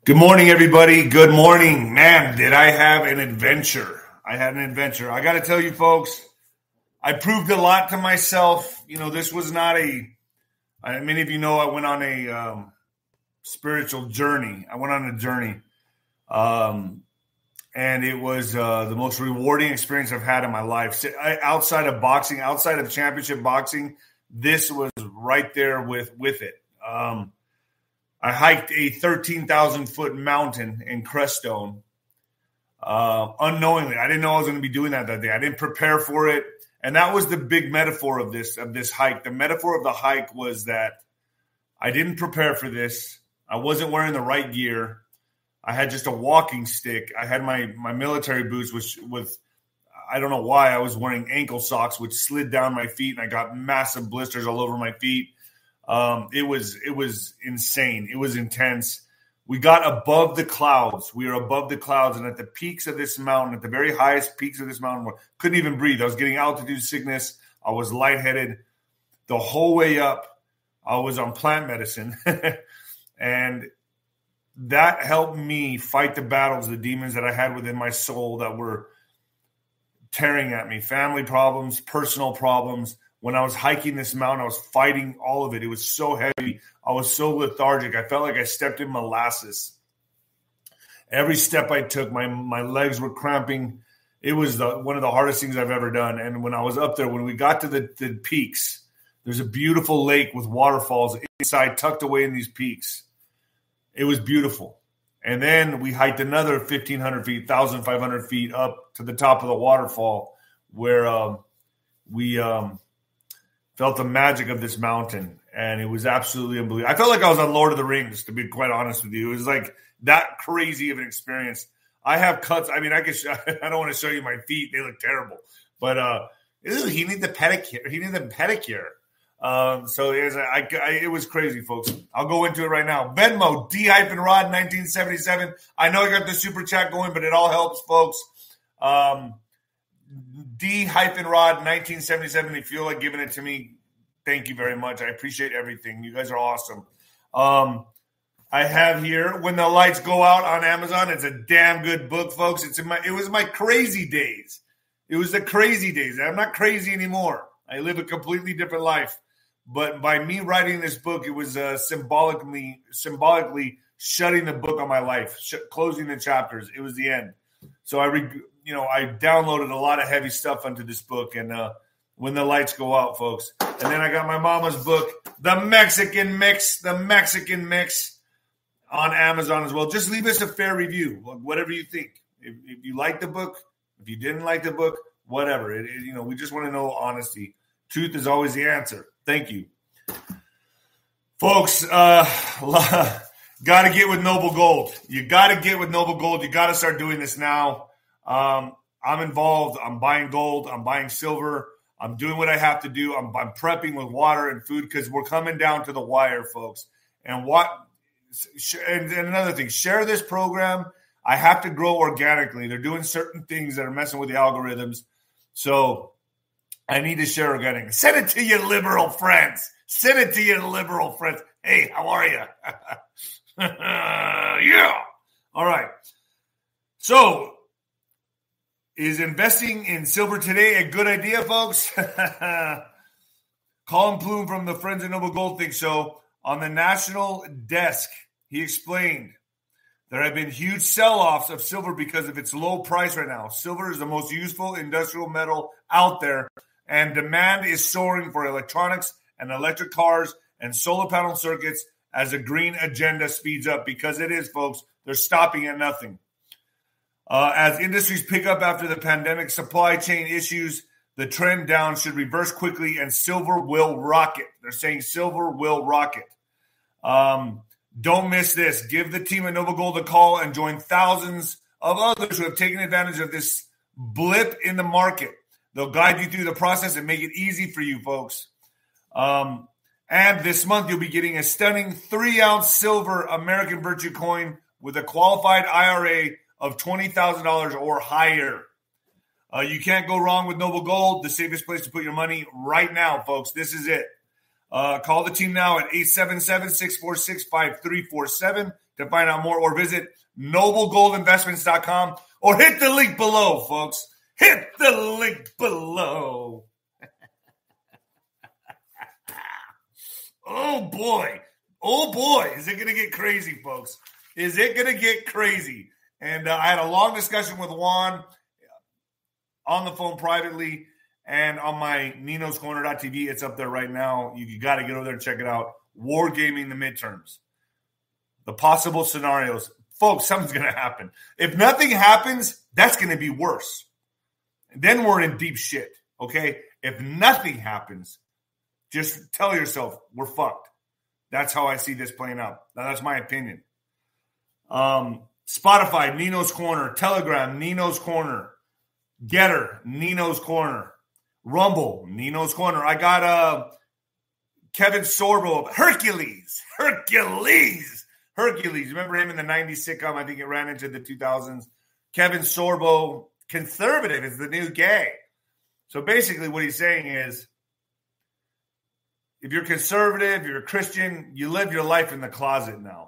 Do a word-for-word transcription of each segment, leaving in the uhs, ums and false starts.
Good morning, everybody. Good morning. Man, did I have an adventure. I had an adventure. I got to tell you, folks, I proved a lot to myself. You know, this was not a, I, many of you know I went on a um, spiritual journey. I went on a journey. Um, and it was uh, the most rewarding experience I've had in my life. I, outside of boxing, outside of championship boxing, this was right there with, with it. Um, I hiked a thirteen thousand foot mountain in Crestone uh, unknowingly. I didn't know I was going to be doing that that day. I didn't prepare for it. And that was the big metaphor of this, of this hike. The metaphor of the hike was that I didn't prepare for this. I wasn't wearing the right gear. I had just a walking stick. I had my, my military boots, which with, I don't know why I was wearing ankle socks, which slid down my feet, and I got massive blisters all over my feet. Um, it was it was insane. It was intense. We got above the clouds. We were above the clouds, and at the peaks of this mountain, at the very highest peaks of this mountain, couldn't even breathe. I was getting altitude sickness. I was lightheaded. The whole way up, I was on plant medicine, and that helped me fight the battles, the demons that I had within my soul that were tearing at me. Family problems, personal problems. When I was hiking this mountain, I was fighting all of it. It was so heavy. I was so lethargic. I felt like I stepped in molasses. Every step I took, my my legs were cramping. It was the, one of the hardest things I've ever done. And when I was up there, when we got to the, the peaks, there's a beautiful lake with waterfalls inside, tucked away in these peaks. It was beautiful. And then we hiked another fifteen hundred feet, fifteen hundred feet up to the top of the waterfall where um, we um, – felt the magic of this mountain, and it was absolutely unbelievable. I felt like I was on Lord of the Rings, to be quite honest with you. It was like that crazy of an experience. I have cuts. I mean, I could. I don't want to show you my feet; they look terrible. But uh, ew, he needed the pedicure. He needed the pedicure. Um, so it was, I, I, it was crazy, folks. I'll go into it right now. Venmo D hyphen Rod nineteen seventy-seven. I know I got the super chat going, but it all helps, folks. Um, D hyphen Rod nineteen seventy-seven. If you feel like giving it to me, thank you very much. I appreciate everything. You guys are awesome. Um, I have here When the Lights Go Out on Amazon. It's a damn good book, folks. It's in my. It was my crazy days. It was the crazy days. I'm not crazy anymore. I live a completely different life. But by me writing this book, it was uh, symbolically symbolically shutting the book on my life, sh- closing the chapters. It was the end. So I. Re- You know, I downloaded a lot of heavy stuff onto this book, and uh, When the Lights Go Out, folks. And then I got my mama's book, The Mexican Mix, The Mexican Mix, on Amazon as well. Just leave us a fair review, whatever you think. If, if you like the book, if you didn't like the book, whatever. It, it, you know, we just want to know honesty. Truth is always the answer. Thank you. Folks, uh, got to get with Noble Gold. You got to get with Noble Gold. You got to start doing this now. Um, I'm involved. I'm buying gold. I'm buying silver. I'm doing what I have to do. I'm, I'm prepping with water and food because we're coming down to the wire, folks. And what? And, and another thing, share this program. I have to grow organically. They're doing certain things that are messing with the algorithms. So I need to share organically. Send it to your liberal friends. Send it to your liberal friends. Hey, how are you? Yeah. All right. So, is investing in silver today a good idea, folks? Colin Plume from the Friends of Noble Gold Think Show on the national desk. He explained there have been huge sell-offs of silver because of its low price right now. Silver is the most useful industrial metal out there, and demand is soaring for electronics and electric cars and solar panel circuits as the green agenda speeds up, because it is, folks. They're stopping at nothing. Uh, as industries pick up after the pandemic supply chain issues, the trend down should reverse quickly and silver will rocket. They're saying silver will rocket. Um, don't miss this. Give the team at Noble Gold a call and join thousands of others who have taken advantage of this blip in the market. They'll guide you through the process and make it easy for you, folks. Um, and this month, you'll be getting a stunning three-ounce silver American Virtue coin with a qualified I R A of twenty thousand dollars or higher. Uh, you can't go wrong with Noble Gold, the safest place to put your money right now, folks. This is it. Uh, call the team now at eight seven seven, six four six, five three four seven. to find out more, or visit noble gold investments dot com or hit the link below, folks. Hit the link below. Oh, boy. Oh, boy. Is it going to get crazy, folks? Is it going to get crazy? And uh, I had a long discussion with Juan on the phone privately and on my Ninos Corner dot T V. It's up there right now. You, you got to get over there and check it out. Wargaming the midterms. The possible scenarios. Folks, something's going to happen. If nothing happens, that's going to be worse. And then we're in deep shit, okay? If nothing happens, just tell yourself we're fucked. That's how I see this playing out. Now, that's my opinion. Um, Spotify, Nino's Corner. Telegram, Nino's Corner. Getter, Nino's Corner. Rumble, Nino's Corner. I got uh, Kevin Sorbo, Hercules. Hercules. Hercules. Remember him in the nineties sitcom? I think it ran into the two thousands. Kevin Sorbo, conservative is the new gay. So basically what he's saying is, if you're conservative, you're a Christian, you live your life in the closet now.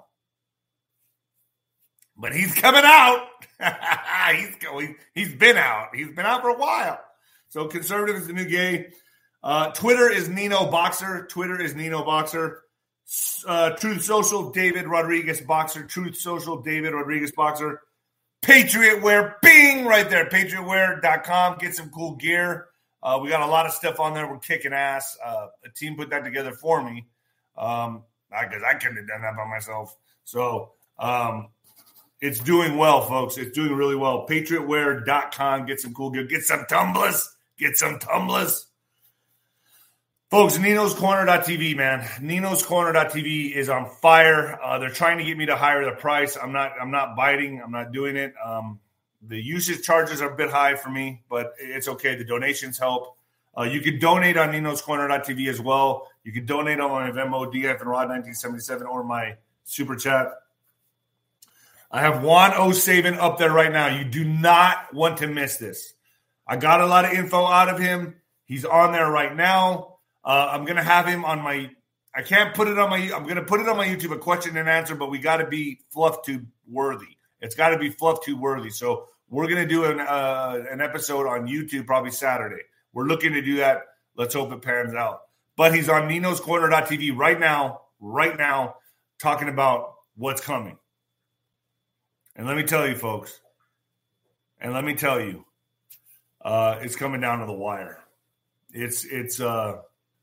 But he's coming out. he's going. He's been out. He's been out for a while. So conservative is the new gay. Uh, Twitter is Nino Boxer. Twitter is Nino Boxer. Uh, Truth Social, David Rodriguez Boxer. Truth Social, David Rodriguez Boxer. Patriot Wear, bing, right there. patriot wear dot com. Get some cool gear. Uh, we got a lot of stuff on there. We're kicking ass. Uh, a team put that together for me um, because I couldn't have done that by myself. So um, it's doing well, folks. It's doing really well. patriot wear dot com. Get some cool gear. Get some tumblers. Get some tumblers. Folks, Ninos Corner dot T V, man. Ninos Corner dot T V is on fire. Uh, they're trying to get me to higher the price. I'm not I'm not biting. I'm not doing it. Um, the usage charges are a bit high for me, but it's okay. The donations help. Uh, you can donate on Ninos Corner dot T V as well. You can donate on my Venmo, D F and Rod nineteen seventy-seven, or my Super Chat. I have Juan O'Savin up there right now. You do not want to miss this. I got a lot of info out of him. He's on there right now. Uh, I'm going to have him on my – I can't put it on my – I'm going to put it on my YouTube, a question and answer, but we got to be FluffTube worthy. It's got to be FluffTube worthy. So we're going to do an uh, an episode on YouTube probably Saturday. We're looking to do that. Let's hope it pans out. But he's on Ninos Corner dot T V right now, right now, talking about what's coming. And let me tell you, folks, and let me tell you, uh, it's coming down to the wire. It's it's uh,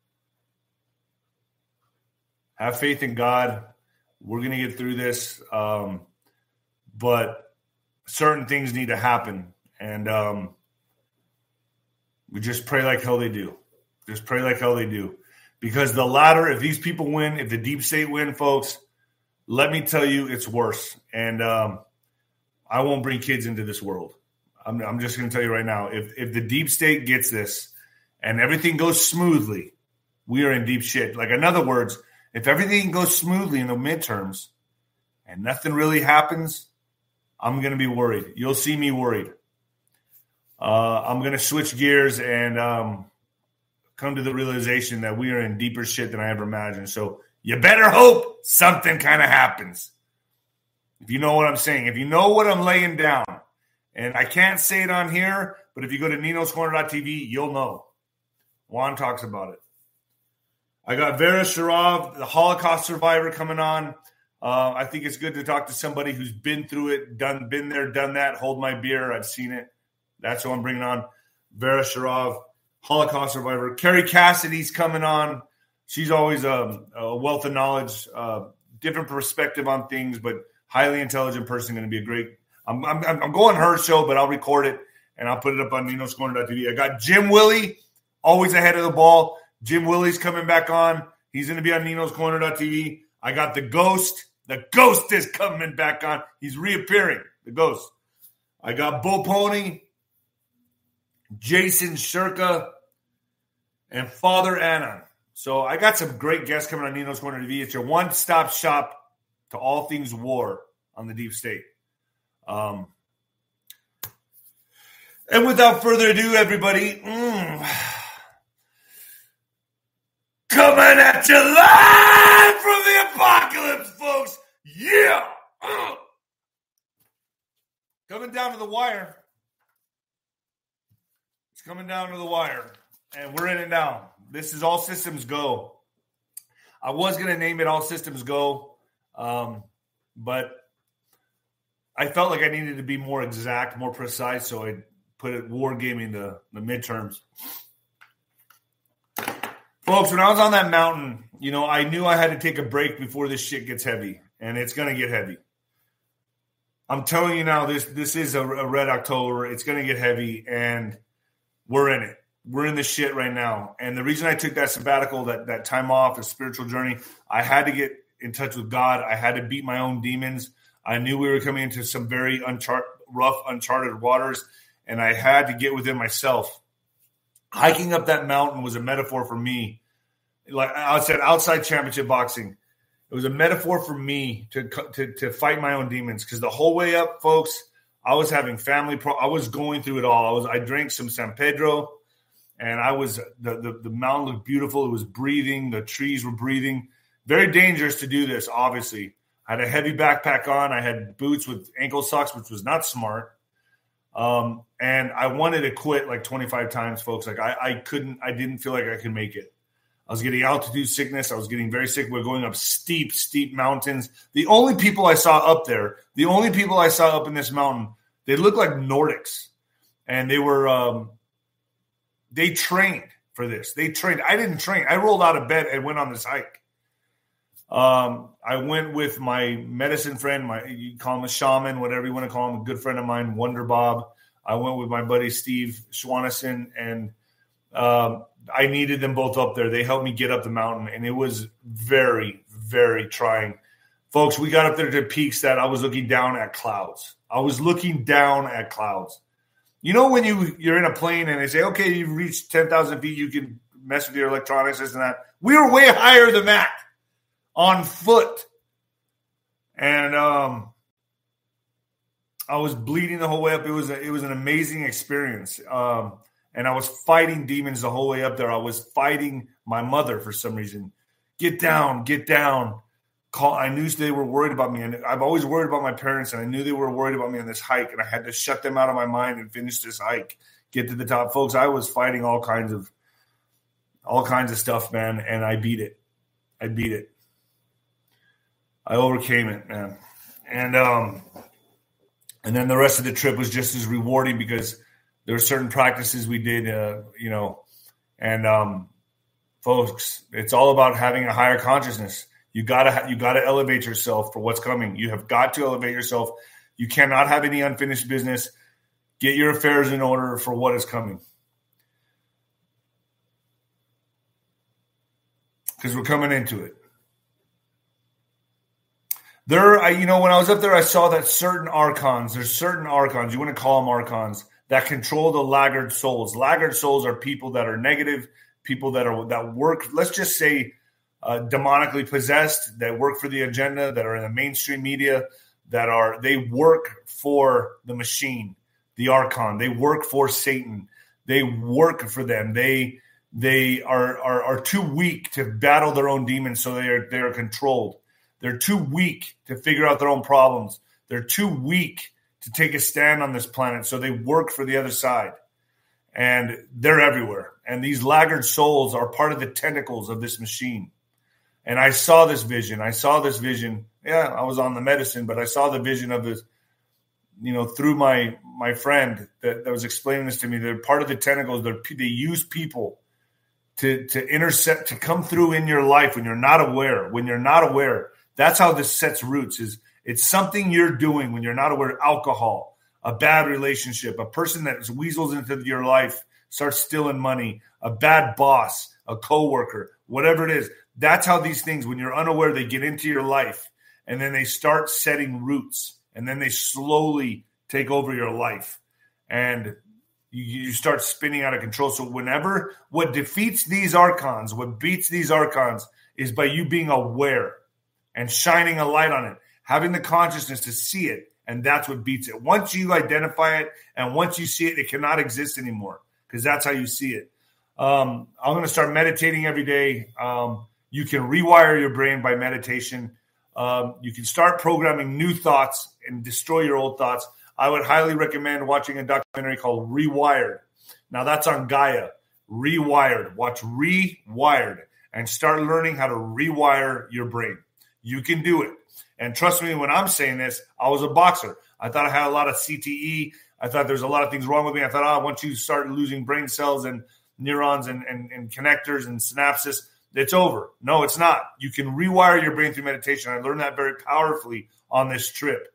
have faith in God. We're going to get through this, um, but certain things need to happen, and um, we just pray like hell they do. Just pray like hell they do, because the latter, if these people win, if the deep state win, folks, let me tell you, it's worse. And um, I won't bring kids into this world. I'm, I'm just going to tell you right now, if if the deep state gets this and everything goes smoothly, we are in deep shit. Like, in other words, if everything goes smoothly in the midterms and nothing really happens, I'm going to be worried. You'll see me worried. Uh, I'm going to switch gears and um, come to the realization that we are in deeper shit than I ever imagined. So you better hope something kind of happens. If you know what I'm saying, if you know what I'm laying down, and I can't say it on here, but if you go to Ninos Corner dot T V, you'll know. Juan talks about it. I got Vera Sharav, the Holocaust survivor, coming on. Uh, I think it's good to talk to somebody who's been through it, done, been there, done that. Hold my beer. I've seen it. That's who I'm bringing on. Vera Sharav, Holocaust survivor. Carrie Cassidy's coming on. She's always a, a wealth of knowledge, uh, different perspective on things, but highly intelligent person. Going to be a great. I'm, I'm I'm going her show, but I'll record it and I'll put it up on Ninos Corner dot T V. I got Jim Willie, always ahead of the ball. Jim Willie's coming back on. He's going to be on Ninos Corner dot T V. I got the Ghost. The Ghost is coming back on. He's reappearing. The Ghost. I got Bo Pony, Jason Shirka, and Father Anna. So I got some great guests coming on Ninos Corner T V. It's your one-stop shop to all things war on the deep state. Um, and without further ado, everybody, mm, coming at you live from the apocalypse, folks. Yeah. to the wire. It's coming down to the wire. And we're in it now. This is All Systems Go. I was going to name it All Systems Go, um, but I felt like I needed to be more exact, more precise, so I put it Wargaming the, the midterms. Folks, when I was on that mountain, you know, I knew I had to take a break before this shit gets heavy, and it's going to get heavy. I'm telling you now, this this is a, a Red October. It's going to get heavy, and we're in it. We're in the shit right now. And the reason I took that sabbatical, that, that time off, a spiritual journey, I had to get in touch with God. I had to beat my own demons. I knew we were coming into some very unchart- rough, uncharted waters, and I had to get within myself. Hiking up that mountain was a metaphor for me. Like I said, outside championship boxing. It was a metaphor for me to to, to fight my own demons, because the whole way up, folks, I was having family pro- I was going through it all. I was I drank some San Pedro, and I was the, the the mountain looked beautiful. It was breathing. The trees were breathing. Very dangerous to do this, obviously. I had a heavy backpack on. I had boots with ankle socks, which was not smart. Um, and I wanted to quit like twenty-five times, folks. Like I, I couldn't, I didn't feel like I could make it. I was getting altitude sickness. I was getting very sick. We we're going up steep, steep mountains. The only people I saw up there, the only people I saw up in this mountain, they looked like Nordics, and they were, um, they trained for this. They trained. I didn't train. I rolled out of bed and went on this hike. Um, I went with my medicine friend, my you call him a shaman, whatever you want to call him, a good friend of mine, Wonder Bob. I went with my buddy Steve Schwanison, and um, I needed them both up there. They helped me get up the mountain, and it was very, very trying. Folks, we got up there to peaks that I was looking down at clouds. I was looking down at clouds. You know when you, you're in a plane and they say, okay, you've reached ten thousand feet, you can mess with your electronics, this and that. We were way higher than that. On foot. And um, I was bleeding the whole way up. It was a, it was an amazing experience. Um, and I was fighting demons the whole way up there. I was fighting my mother for some reason. Get down, get down. Call. I knew they were worried about me. And I've always worried about my parents, and I knew they were worried about me on this hike. And I had to shut them out of my mind and finish this hike. Get to the top. Folks, I was fighting all kinds of all kinds of stuff, man. And I beat it. I beat it. I overcame it, man. And um, and then the rest of the trip was just as rewarding, because there were certain practices we did, uh, you know, and um, folks, it's all about having a higher consciousness. You gotta ha- you gotta elevate yourself for what's coming. You have got to elevate yourself. You cannot have any unfinished business. Get your affairs in order for what is coming, because we're coming into it. There, I, you know, when I was up there, I saw that certain archons, there's certain archons, you want to call them archons, that control the laggard souls. Laggard souls are people that are negative, people that are that work, let's just say, uh, demonically possessed, that work for the agenda, that are in the mainstream media, that are, they work for the machine, the archon. They work for Satan. They work for them. They they are are, are too weak to battle their own demons, so they are they are controlled. They're too weak to figure out their own problems. They're too weak to take a stand on this planet, so they work for the other side. And they're everywhere. And these laggard souls are part of the tentacles of this machine. And I saw this vision. I saw this vision. Yeah, I was on the medicine, but I saw the vision of this, you know, through my my friend that, that was explaining this to me. They're part of the tentacles. They're, they use people to, to intercept, to come through in your life when you're not aware. When you're not aware. That's how this sets roots. Is it's something you're doing when you're not aware. Alcohol, a bad relationship, a person that weasels into your life, starts stealing money, a bad boss, a coworker, whatever it is. That's how these things, when you're unaware, they get into your life, and then they start setting roots, and then they slowly take over your life, and you, you start spinning out of control. So whenever, what defeats these archons, what beats these archons is by you being aware and shining a light on it, having the consciousness to see it, and that's what beats it. Once you identify it and once you see it, it cannot exist anymore, because that's how you see it. Um, I'm going to start meditating every day. Um, you can rewire your brain by meditation. Um, you can start programming new thoughts and destroy your old thoughts. I would highly recommend watching a documentary called Rewired. Now, that's on Gaia. Rewired. Watch Rewired and start learning how to rewire your brain. You can do it. And trust me, when I'm saying this, I was a boxer. I thought I had a lot of C T E. I thought there's a lot of things wrong with me. I thought, oh, once you start losing brain cells and neurons and, and, and connectors and synapses, it's over. No, it's not. You can rewire your brain through meditation. I learned that very powerfully on this trip.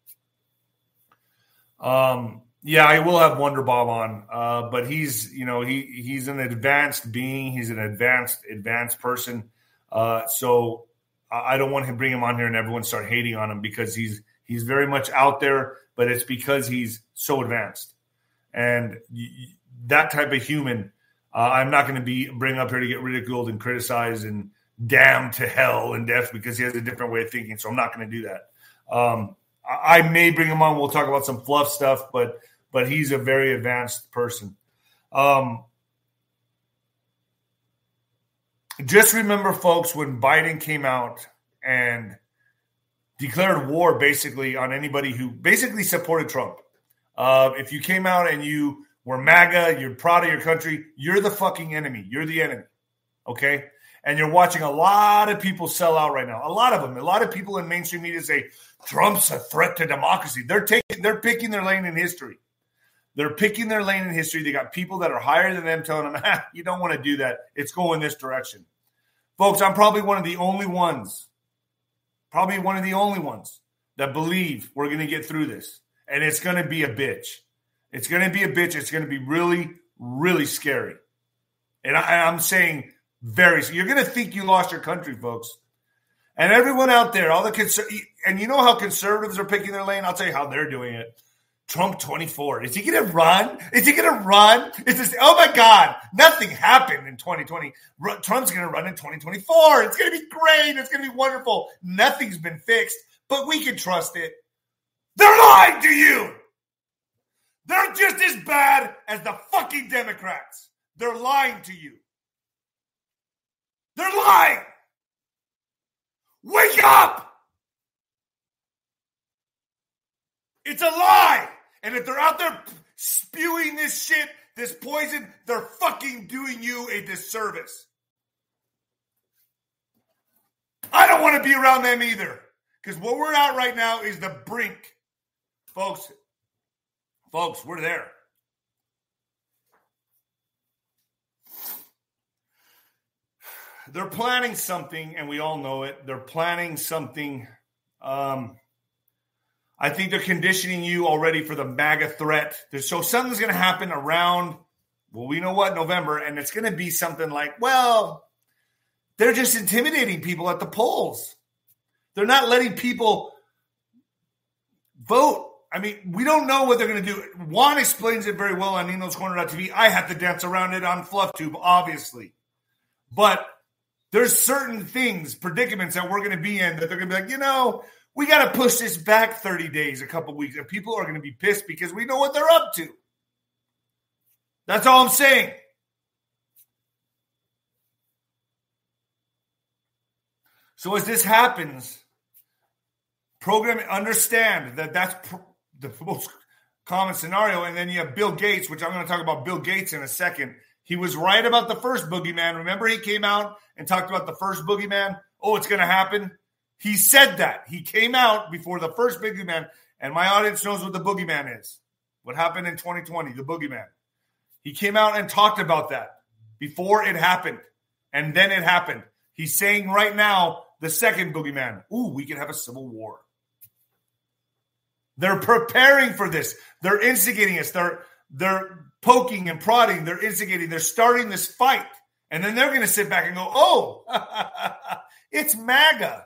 Um, yeah, I will have Wonder Bob on, uh, but he's, you know, he he's an advanced being. He's an advanced, advanced person. Uh, so I don't want to bring him on here and everyone start hating on him because he's he's very much out there, but it's because he's so advanced. And that type of human, uh, I'm not going to be bring up here to get ridiculed and criticized and damned to hell and death because he has a different way of thinking. So I'm not going to do that. Um, I, I may bring him on. We'll talk about some fluff stuff, but but he's a very advanced person. Um, just remember, folks, when Biden came out and declared war basically on anybody who basically supported Trump. Uh, if you came out and you were MAGA, you're proud of your country, you're the fucking enemy. You're the enemy, okay? And you're watching a lot of people sell out right now. A lot of them. A lot of people in mainstream media say, Trump's a threat to democracy. They're taking, they're picking their lane in history. They're picking their lane in history. They got people that are higher than them telling them, ah, you don't want to do that. It's going this direction. Folks, I'm probably one of the only ones, probably one of the only ones that believe we're going to get through this. And it's going to be a bitch. It's going to be a bitch. It's going to be really, really scary. And I, I'm saying very, you're going to think you lost your country, folks. And everyone out there, all the conser- and you know how conservatives are picking their lane? I'll tell you how they're doing it. Trump twenty-four. Is he going to run? Is he going to run? Is this, oh my God, nothing happened in twenty twenty. R- Trump's going to run in twenty twenty-four. It's going to be great. It's going to be wonderful. Nothing's been fixed, but we can trust it. They're lying to you. They're just as bad as the fucking Democrats. They're lying to you. They're lying. Wake up. It's a lie. And if they're out there spewing this shit, this poison, they're fucking doing you a disservice. I don't want to be around them either. Because what we're at right now is the brink. Folks, folks, we're there. They're planning something, and we all know it. They're planning something. Um, I think they're conditioning you already for the MAGA threat. So something's going to happen around, well, we know what, November, and it's going to be something like, well, they're just intimidating people at the polls. They're not letting people vote. I mean, we don't know what they're going to do. Juan explains it very well on Nino's Corner dot T V. I have to dance around it on FluffTube, obviously. But there's certain things, predicaments that we're going to be in that they're going to be like, you know, we got to push this back thirty days, a couple weeks. And people are going to be pissed because we know what they're up to. That's all I'm saying. So as this happens, program understand that that's pr- the most common scenario. And then you have Bill Gates, which I'm going to talk about Bill Gates in a second. He was right about the first boogeyman. Remember he came out and talked about the first boogeyman? Oh, it's going to happen. He said that. He came out before the first boogeyman, and my audience knows what the boogeyman is. What happened in twenty twenty, the boogeyman. He came out and talked about that before it happened, and then it happened. He's saying right now, the second boogeyman, ooh, we could have a civil war. They're preparing for this. They're instigating us. They're, they're poking and prodding. They're instigating. They're starting this fight. And then they're going to sit back and go, oh, it's MAGA.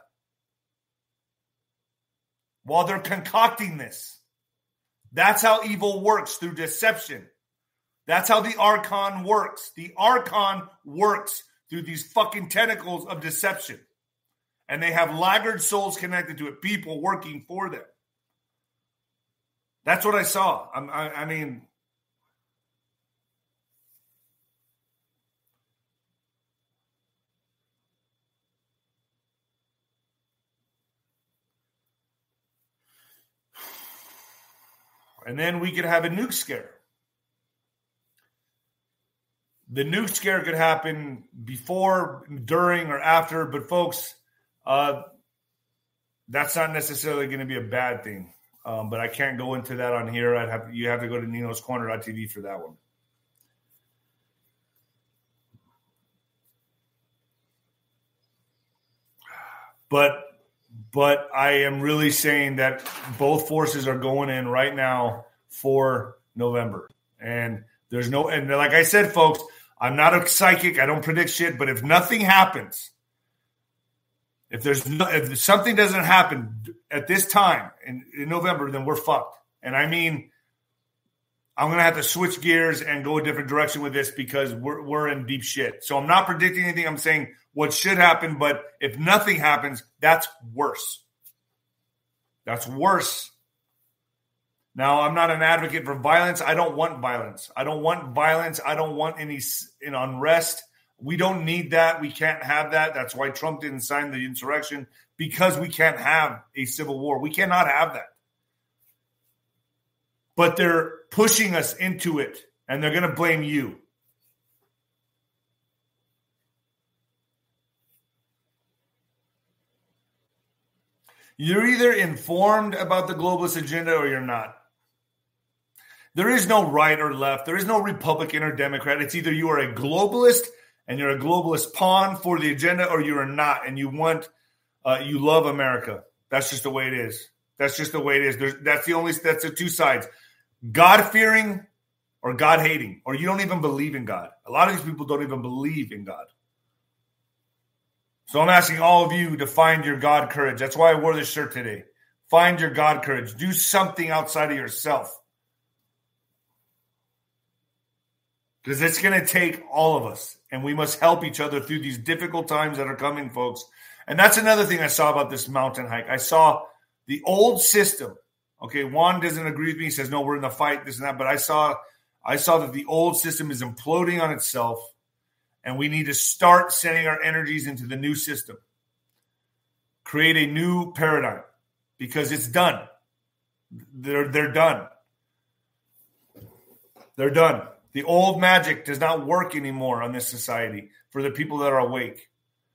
While they're concocting this. That's how evil works, through deception. That's how the Archon works. The Archon works through these fucking tentacles of deception. And they have laggard souls connected to it, people working for them. That's what I saw. I, I, I mean, And then we could have a nuke scare. The nuke scare could happen before, during, or after. But folks, uh, that's not necessarily going to be a bad thing. Um, but I can't go into that on here. I'd have you have to go to Ninos Corner dot T V for that one. But but I am really saying that both forces are going in right now for November. And there's no, and like I said, folks, I'm not a psychic. I don't predict shit. But if nothing happens, if there's no, if something doesn't happen at this time in, in November, then we're fucked. And I mean, I'm going to have to switch gears and go a different direction with this because we're we're in deep shit. So I'm not predicting anything. I'm saying what should happen, but if nothing happens, that's worse. That's worse. Now, I'm not an advocate for violence. I don't want violence. I don't want violence. I don't want any in unrest. We don't need that. We can't have that. That's why Trump didn't sign the insurrection, because we can't have a civil war. We cannot have that. But they're pushing us into it, and they're going to blame you. You're either informed about the globalist agenda or you're not. There is no right or left. There is no Republican or Democrat. It's either you are a globalist and you're a globalist pawn for the agenda, or you are not, and you want, uh, you love America. That's just the way it is. That's just the way it is. There's, that's the only, that's the two sides. God-fearing or God-hating, or you don't even believe in God. A lot of these people don't even believe in God. So I'm asking all of you to find your God courage. That's why I wore this shirt today. Find your God courage. Do something outside of yourself. Because it's going to take all of us, and we must help each other through these difficult times that are coming, folks. And that's another thing I saw about this mountain hike. I saw the old system. Okay, Juan doesn't agree with me. He says, no, we're in the fight, this and that. But I saw, I saw that the old system is imploding on itself, and we need to start sending our energies into the new system. Create a new paradigm, because it's done. They're, they're done. They're done. The old magic does not work anymore on this society for the people that are awake.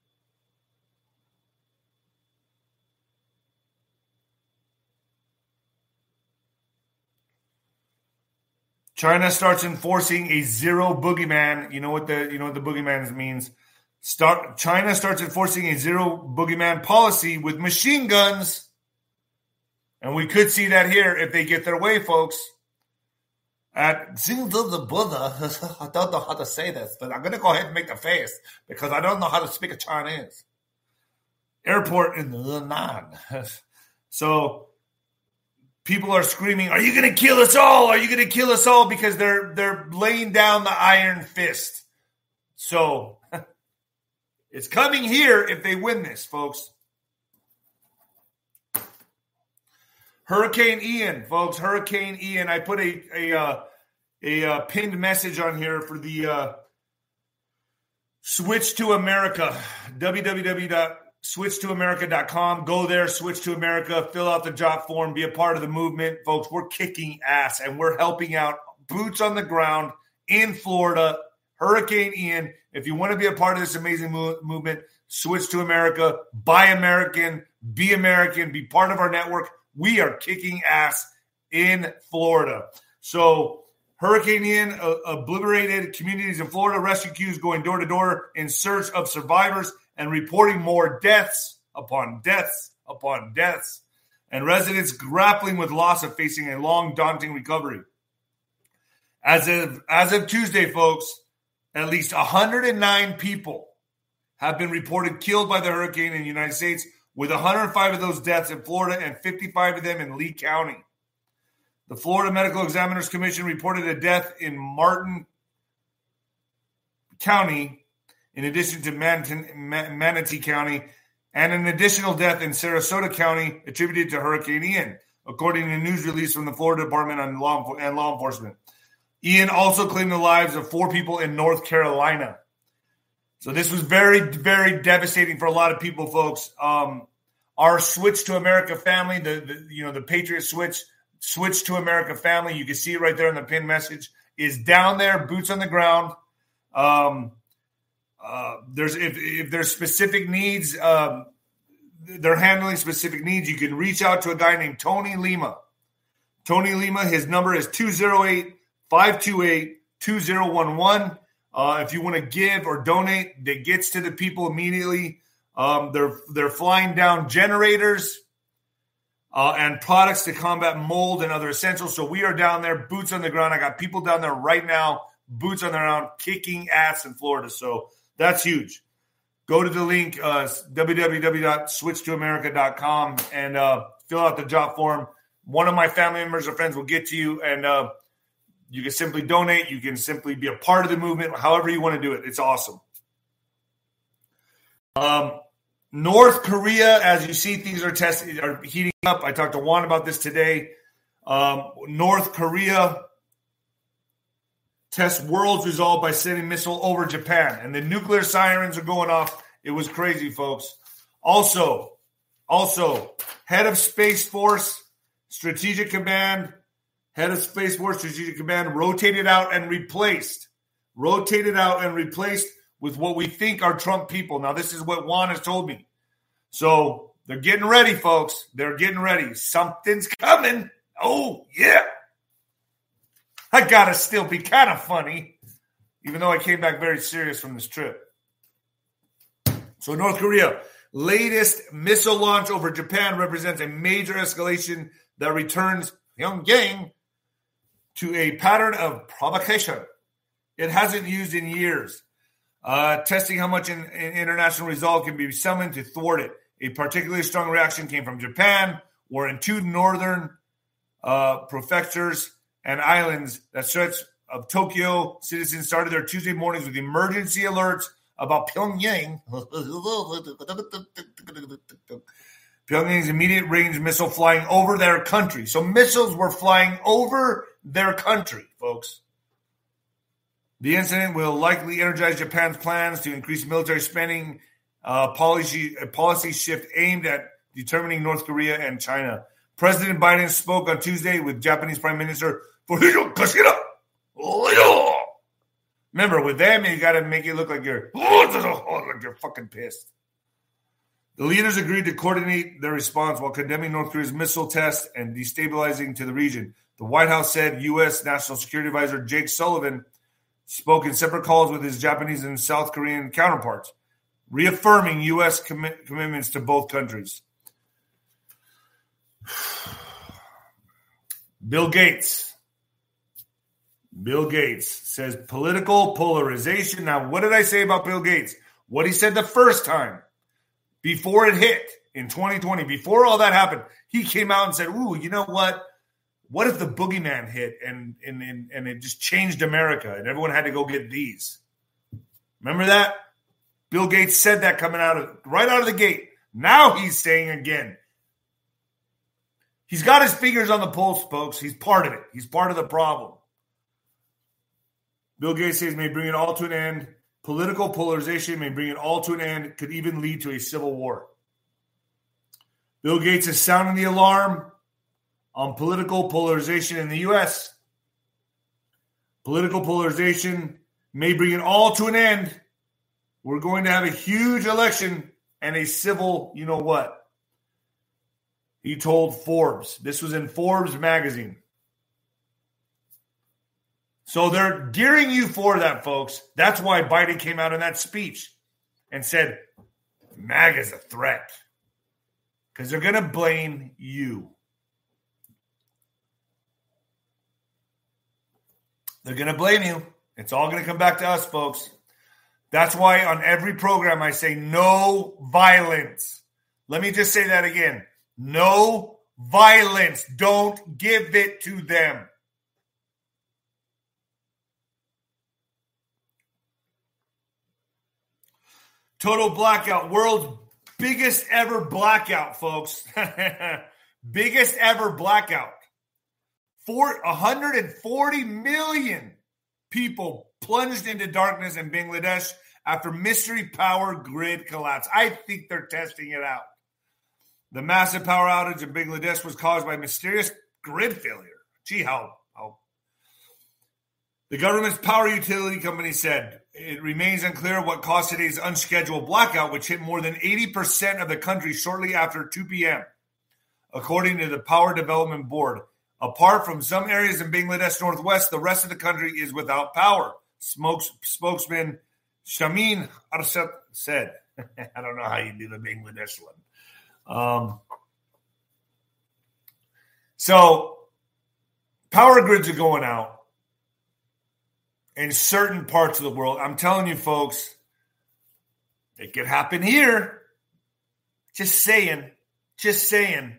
China starts enforcing a zero boogeyman. You know what the you know what the boogeyman means. Start China starts enforcing a zero boogeyman policy with machine guns, and we could see that here if they get their way, folks. At the Buddha, I don't know how to say this, but I'm going to go ahead and make the face because I don't know how to speak a Chinese. Airport in Henan. So people are screaming, "Are you going to kill us all? Are you going to kill us all?" Because they're they're laying down the iron fist. So it's coming here if they win this, folks. Hurricane Ian, folks. Hurricane Ian. I put a a uh, a uh, pinned message on here for the uh, Switch to America. w w w dot switch to america dot com. Go there, Switch to America. Fill out the job form. Be a part of the movement, folks. We're kicking ass, and we're helping out. Boots on the ground in Florida. Hurricane Ian. If you want to be a part of this amazing mo- movement, Switch to America. Buy American. Be American. Be part of our network. We are kicking ass in Florida. So Hurricane Ian uh, obliterated communities in Florida. Rescue crews going door to door in search of survivors and reporting more deaths upon deaths upon deaths. And residents grappling with loss of facing a long, daunting recovery. As of, as of Tuesday, folks, at least one hundred nine people have been reported killed by the hurricane in the United States, with one hundred five of those deaths in Florida and fifty-five of them in Lee County. The Florida Medical Examiners Commission reported a death in Martin County, in addition to Man- Man- Manatee County, and an additional death in Sarasota County attributed to Hurricane Ian, according to a news release from the Florida Department on Law and Law Enforcement. Ian also claimed the lives of four people in North Carolina. So this was very, very devastating for a lot of people, folks. Um, our Switch to America family, the, the you know the Patriot Switch, Switch to America family. You can see it right there in the pinned message. Is down there, boots on the ground. Um, uh, there's if, if there's specific needs, um, they're handling specific needs. You can reach out to a guy named Tony Lima. Tony Lima, his number is two oh eight, five two eight, two oh one one. Uh, if you want to give or donate, that gets to the people immediately. Um, they're they're flying down generators uh, and products to combat mold and other essentials. So we are down there, boots on the ground. I got people down there right now, boots on the ground, kicking ass in Florida. So that's huge. Go to the link, uh, w w w dot switch to america dot com, and uh, fill out the job form. One of my family members or friends will get to you, and uh, you can simply donate. You can simply be a part of the movement, however you want to do it. It's awesome. Um, North Korea, as you see, things are testing, are heating up. I talked to Juan about this today. Um, North Korea tests world's resolve by sending missile over Japan, and the nuclear sirens are going off. It was crazy, folks. Also, also, head of Space Force Strategic Command, head of Space Force Strategic Command rotated out and replaced, rotated out and replaced with what we think are Trump people. Now, this is what Juan has told me. So they're getting ready, folks. They're getting ready. Something's coming. Oh, yeah. I got to still be kind of funny, even though I came back very serious from this trip. So North Korea, latest missile launch over Japan represents a major escalation that returns Pyongyang to a pattern of provocation it hasn't used in years. Uh, testing how much in, in international resolve can be summoned to thwart it. A particularly strong reaction came from Japan, where in two northern uh, prefectures and islands that stretch of Tokyo, citizens started their Tuesday mornings with emergency alerts about Pyongyang. Pyongyang's immediate range missile flying over their country. So missiles were flying over their country, folks. The incident will likely energize Japan's plans to increase military spending, uh, policy, a policy shift aimed at determining North Korea and China. President Biden spoke on Tuesday with Japanese Prime Minister Fumio Kishida. Remember, with them, you got to make it look like you're, like you're fucking pissed. The leaders agreed to coordinate their response while condemning North Korea's missile test and destabilizing to the region. The White House said U S. National Security Advisor Jake Sullivan spoke in separate calls with his Japanese and South Korean counterparts, reaffirming U S commi- commitments to both countries. Bill Gates. Bill Gates says political polarization. Now, what did I say about Bill Gates? What he said the first time before it hit in twenty twenty, before all that happened, he came out and said, ooh, you know what? What if the boogeyman hit and, and, and, and it just changed America and everyone had to go get these? Remember that? Bill Gates said that coming out of right out of the gate. Now he's saying again. He's got his fingers on the pulse, folks. He's part of it. He's part of the problem. Bill Gates says may bring it all to an end. Political polarization may bring it all to an end. Could even lead to a civil war. Bill Gates is sounding the alarm on political polarization in the U S. Political polarization may bring it all to an end. We're going to have a huge election and a civil, you know what? He told Forbes. This was in Forbes magazine. So they're gearing you for that, folks. That's why Biden came out in that speech and said, MAGA's a threat. Because they're going to blame you. They're going to blame you. It's all going to come back to us, folks. That's why on every program I say no violence. Let me just say that again. No violence. Don't give it to them. Total blackout. World's biggest ever blackout, folks. Biggest ever blackout. For one hundred forty million people plunged into darkness in Bangladesh after mystery power grid collapse. I think they're testing it out. The massive power outage in Bangladesh was caused by mysterious grid failure. Gee, how, how. The government's power utility company said it remains unclear what caused today's unscheduled blackout, which hit more than eighty percent of the country shortly after two p.m., according to the Power Development Board. Apart from some areas in Bangladesh Northwest, the rest of the country is without power, Smokes, spokesman Shamin Arshad said. I don't know how you do the Bangladesh one. Um, so, power grids are going out in certain parts of the world. I'm telling you, folks, it could happen here. Just saying. Just saying.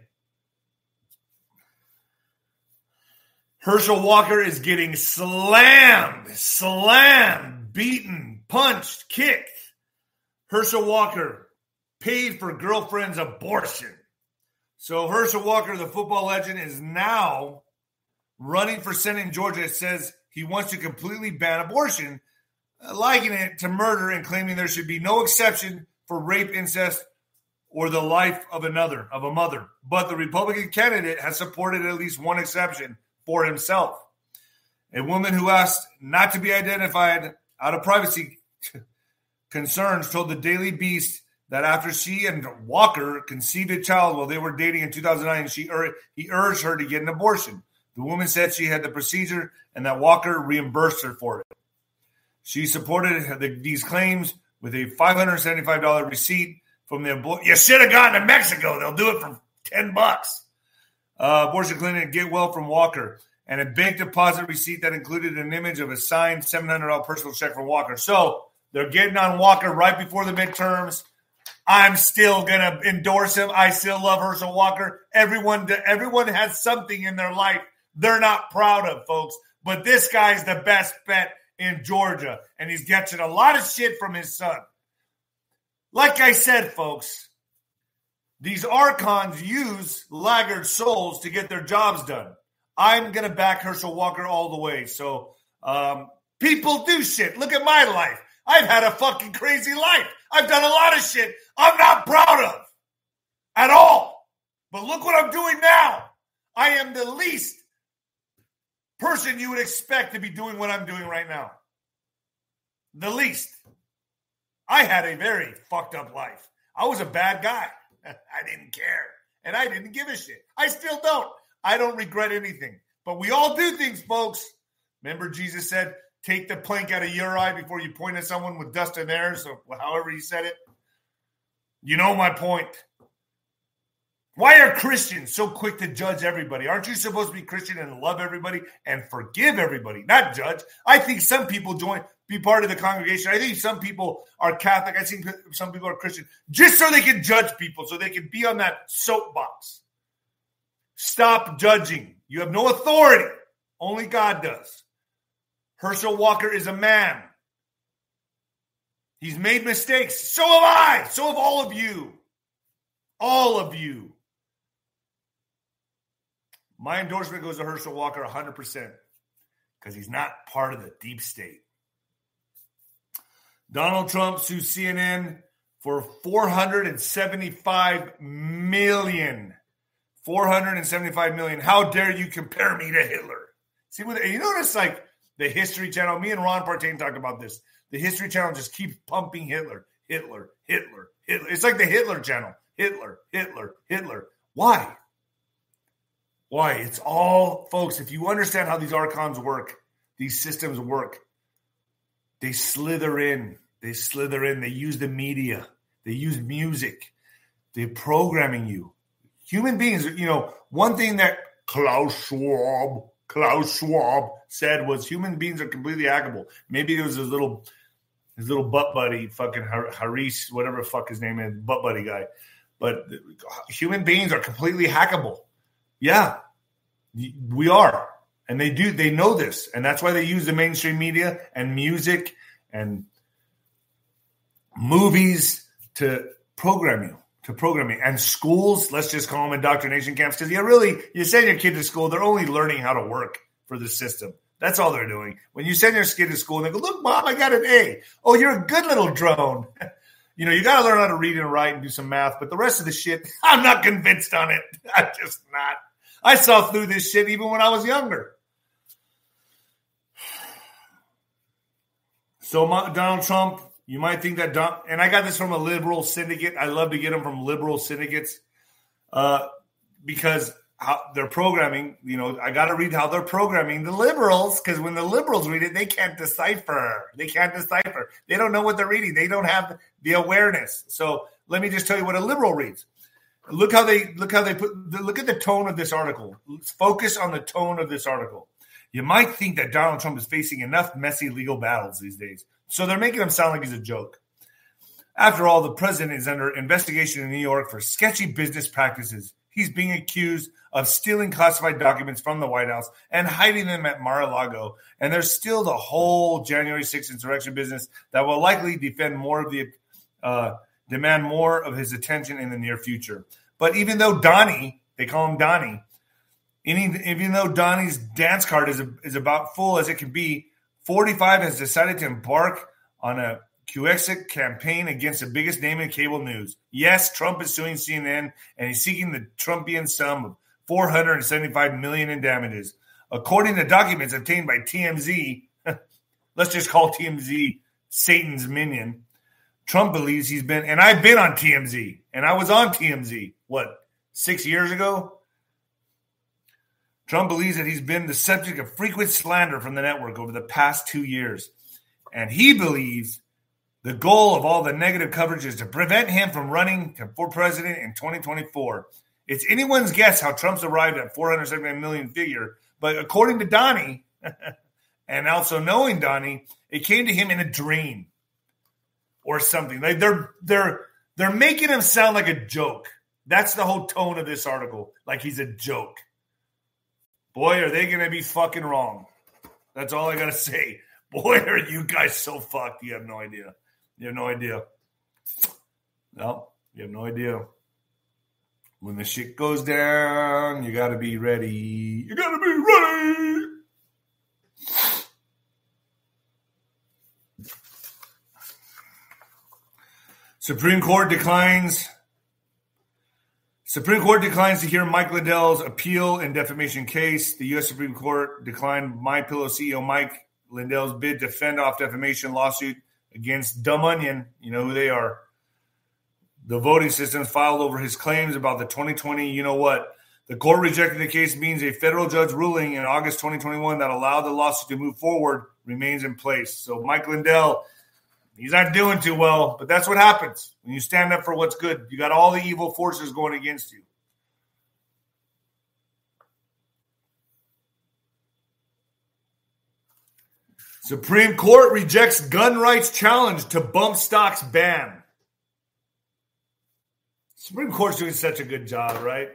Herschel Walker is getting slammed, slammed, beaten, punched, kicked. Herschel Walker paid for girlfriend's abortion. So Herschel Walker, the football legend, is now running for Senate in Georgia. It says he wants to completely ban abortion, likening it to murder and claiming there should be no exception for rape, incest, or the life of another, of a mother. But the Republican candidate has supported at least one exception for himself. A woman who asked not to be identified out of privacy concerns told the Daily Beast that after she and Walker conceived a child while they were dating in two thousand nine, she ur- he urged her to get an abortion. The woman said she had the procedure and that Walker reimbursed her for it. She supported the, these claims with a five hundred seventy-five dollars receipt from the abortion. You should have gone to Mexico. They'll do it for ten bucks. Uh, abortion clinic Get Well from Walker, and a bank deposit receipt that included an image of a signed seven hundred dollars personal check from Walker. So they're getting on Walker right before the midterms. I'm still going to endorse him. I still love Herschel Walker. Everyone, everyone has something in their life they're not proud of, folks. But this guy's the best bet in Georgia, and he's getting a lot of shit from his son. Like I said, folks, these archons use laggard souls to get their jobs done. I'm going to back Herschel Walker all the way. So um, people do shit. Look at my life. I've had a fucking crazy life. I've done a lot of shit I'm not proud of at all. But look what I'm doing now. I am the least person you would expect to be doing what I'm doing right now. The least. I had a very fucked up life. I was a bad guy. I didn't care. And I didn't give a shit. I still don't. I don't regret anything. But we all do things, folks. Remember Jesus said, take the plank out of your eye before you point at someone with dust in theirs, or however he said it. You know my point. Why are Christians so quick to judge everybody? Aren't you supposed to be Christian and love everybody and forgive everybody, not judge? I think some people join, be part of the congregation. I think some people are Catholic. I think some people are Christian just so they can judge people, so they can be on that soapbox. Stop judging. You have no authority. Only God does. Herschel Walker is a man. He's made mistakes. So have I. So have all of you. All of you. My endorsement goes to Herschel Walker one hundred percent because he's not part of the deep state. Donald Trump sues C N N for four hundred seventy-five million dollars. four hundred seventy-five million dollars. How dare you compare me to Hitler? See, with you notice, like, the History Channel, me and Ron Partain talked about this. The History Channel just keeps pumping Hitler, Hitler, Hitler, Hitler. It's like the Hitler Channel. Hitler, Hitler, Hitler. Why? Why? It's all, folks, if you understand how these archons work, these systems work, they slither in. They slither in. They use the media. They use music. They're programming you. Human beings, you know, one thing that Klaus Schwab, Klaus Schwab said was human beings are completely hackable. Maybe it was his little, his little butt buddy, fucking Haris, whatever the fuck his name is, butt buddy guy. But human beings are completely hackable. Yeah, we are. And they do, they know this. And that's why they use the mainstream media and music and movies to program you, to program you. And schools, let's just call them indoctrination camps, because you really, you send your kid to school, they're only learning how to work for the system. That's all they're doing. When you send your kid to school, they go, look, Mom, I got an A. Oh, you're a good little drone. You know, you got to learn how to read and write and do some math, but the rest of the shit, I'm not convinced on it. I'm just not. I saw through this shit even when I was younger. So my, Donald Trump, you might think that, Don, and I got this from a liberal syndicate. I love to get them from liberal syndicates uh, because how they're programming, you know, I got to read how they're programming the liberals, because when the liberals read it, they can't decipher. They can't decipher. They don't know what they're reading. They don't have the awareness. So let me just tell you what a liberal reads. Look how they look how they put. Look at the tone of this article. Let's focus on the tone of this article. You might think that Donald Trump is facing enough messy legal battles these days, so they're making him sound like he's a joke. After all, the president is under investigation in New York for sketchy business practices. He's being accused of stealing classified documents from the White House and hiding them at Mar-a-Lago. And there's still the whole January sixth insurrection business that will likely defend more of the uh, demand more of his attention in the near future. But even though Donnie, they call him Donnie, any, even though Donnie's dance card is, a, is about full as it can be, forty-five has decided to embark on a Cuexic campaign against the biggest name in cable news. Yes, Trump is suing C N N, and he's seeking the Trumpian sum of four hundred seventy-five million dollars in damages. According to documents obtained by T M Z, let's just call T M Z Satan's minion, Trump believes he's been, and I've been on T M Z, and I was on T M Z, what, six years ago? Trump believes that he's been the subject of frequent slander from the network over the past two years. And he believes the goal of all the negative coverage is to prevent him from running for president in twenty twenty-four. It's anyone's guess how Trump's arrived at four hundred seventy-nine million figure, but according to Donnie, and also knowing Donnie, it came to him in a dream or something. Like they're they're they're making him sound like a joke. That's the whole tone of this article, like he's a joke. Boy, are they going to be fucking wrong. That's all I got to say. Boy, are you guys so fucked. You have no idea. You have no idea. No, you have no idea. When the shit goes down, you got to be ready. You got to be ready. Supreme Court declines. Supreme Court declines to hear Mike Lindell's appeal and defamation case. The U S Supreme Court declined MyPillow C E O Mike Lindell's bid to fend off defamation lawsuit against Dumb Onion. You know who they are. The voting systems filed over his claims about the twenty twenty, you know what. The court rejected the case means a federal judge ruling in August twenty twenty-one that allowed the lawsuit to move forward remains in place. So Mike Lindell, he's not doing too well, but that's what happens when you stand up for what's good. You got all the evil forces going against you. Supreme Court rejects gun rights challenge to bump stocks ban. Supreme Court's doing such a good job, right?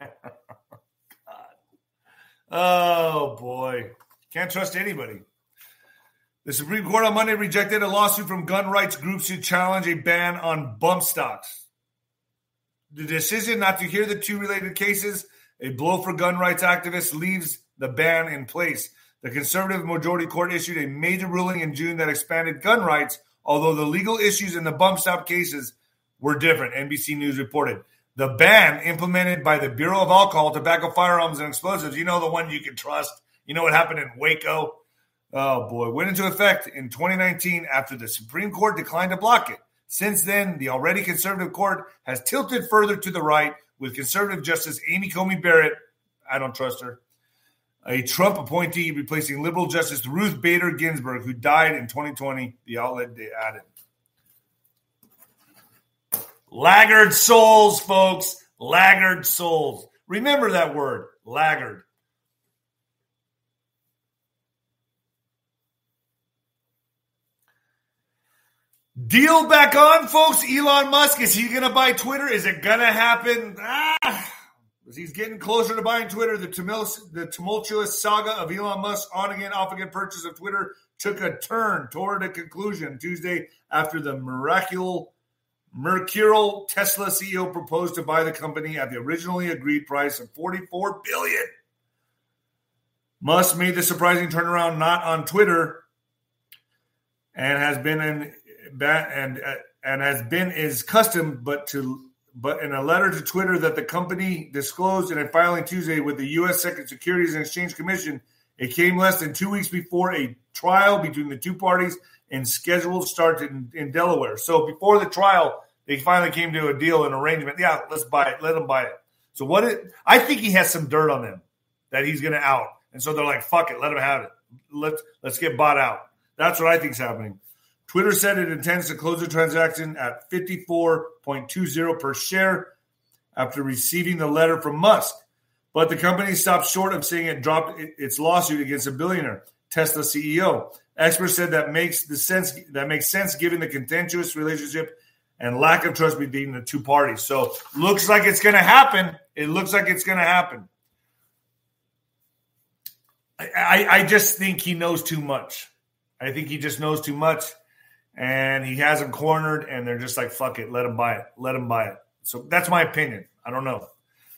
Oh, boy. Can't trust anybody. The Supreme Court on Monday rejected a lawsuit from gun rights groups who challenge a ban on bump stocks. The decision not to hear the two related cases, a blow for gun rights activists, leaves the ban in place. The conservative majority court issued a major ruling in June that expanded gun rights, although the legal issues in the bump stock cases were different, N B C News reported. The ban implemented by the Bureau of Alcohol, Tobacco, Firearms, and Explosives, you know the one you can trust. You know what happened in Waco? Oh, boy. Went into effect in twenty nineteen after the Supreme Court declined to block it. Since then, the already conservative court has tilted further to the right with conservative Justice Amy Coney Barrett, I don't trust her, a Trump appointee replacing liberal Justice Ruth Bader Ginsburg, who died in twenty twenty, the outlet added. Laggard souls, folks. Laggard souls. Remember that word, laggard. Deal back on, folks. Elon Musk, is he going to buy Twitter? Is it going to happen? Ah, he's getting closer to buying Twitter. The, tumul- the tumultuous saga of Elon Musk's on-again, off-again purchase of Twitter took a turn toward a conclusion Tuesday after the miraculous Mercurial Tesla C E O proposed to buy the company at the originally agreed price of forty-four billion dollars. Musk made the surprising turnaround not on Twitter and has been in and and has been his custom, but to but in a letter to Twitter that the company disclosed in a filing Tuesday with the U S Securities and Exchange Commission, it came less than two weeks before a trial between the two parties and scheduled start in, in Delaware. So before the trial, they finally came to a deal, an arrangement. Yeah, let's buy it. Let them buy it. So what? It, I think he has some dirt on them that he's going to out. And so they're like, fuck it, let him have it. Let's, let's get bought out. That's what I think is happening. Twitter said it intends to close the transaction at fifty-four point two zero per share after receiving the letter from Musk. But the company stopped short of saying it dropped its lawsuit against a billionaire, Tesla C E O. Experts said that makes the sense that makes sense given the contentious relationship and lack of trust between the two parties. So looks like it's going to happen. It looks like it's going to happen. I, I, I just think he knows too much. I think he just knows too much, and he has them cornered, and they're just like, fuck it, let him buy it. Let him buy it. So that's my opinion. I don't know.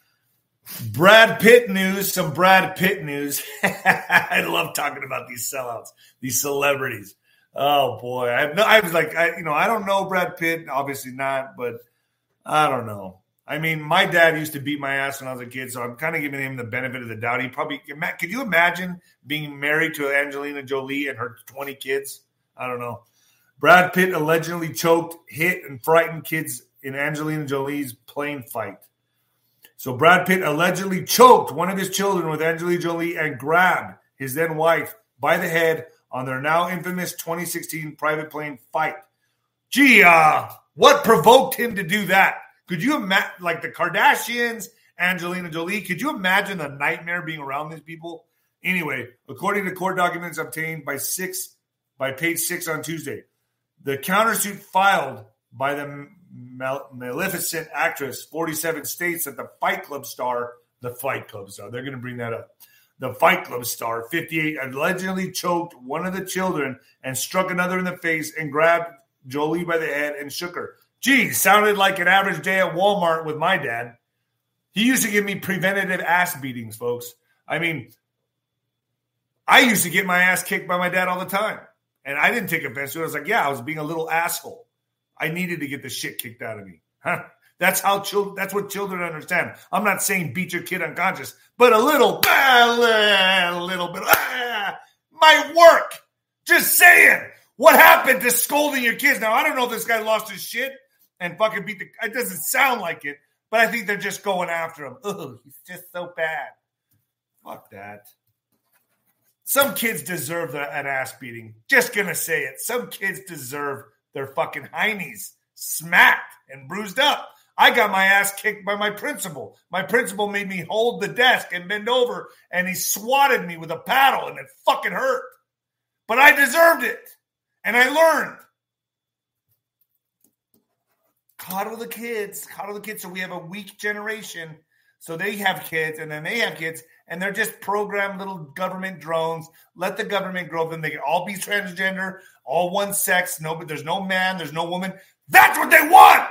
Brad Pitt news, some Brad Pitt news. I love talking about these sellouts, these celebrities. Oh boy, I have no. I was like, I, you know, I don't know Brad Pitt, obviously not, but I don't know. I mean, my dad used to beat my ass when I was a kid, so I'm kind of giving him the benefit of the doubt. He probably could you imagine being married to Angelina Jolie and her twenty kids? I don't know. Brad Pitt allegedly choked, hit, and frightened kids in Angelina Jolie's plane fight. So Brad Pitt allegedly choked one of his children with Angelina Jolie and grabbed his then wife by the head on their now infamous twenty sixteen private plane fight. Gee, uh, what provoked him to do that? Could you imagine, like the Kardashians, Angelina Jolie, could you imagine the nightmare being around these people? Anyway, according to court documents obtained by six, by page six on Tuesday, the countersuit filed by the Maleficent actress, forty-seven, states that the Fight Club star, the Fight Club star, they're going to bring that up. The Fight Club star, fifty-eight, allegedly choked one of the children and struck another in the face and grabbed Jolie by the head and shook her. Gee, sounded like an average day at Walmart with my dad. He used to give me preventative ass beatings, folks. I mean, I used to get my ass kicked by my dad all the time. And I didn't take offense to it. I was like, yeah, I was being a little asshole. I needed to get the shit kicked out of me. Huh? That's how children, that's what children understand. I'm not saying beat your kid unconscious, but a little, a little bit, ah, might work. Just saying. What happened to scolding your kids? Now, I don't know if this guy lost his shit and fucking beat the, it doesn't sound like it, but I think they're just going after him. Oh, he's just so bad. Fuck that. Some kids deserve an ass beating. Just gonna say it. Some kids deserve their fucking heinies smacked and bruised up. I got my ass kicked by my principal. My principal made me hold the desk and bend over, and he swatted me with a paddle, and it fucking hurt. But I deserved it, and I learned. Coddle the kids. Coddle the kids so we have a weak generation. So they have kids, and then they have kids, and they're just programmed little government drones. Let the government grow them. They can all be transgender, all one sex. No, but there's no man, there's no woman. That's what they want.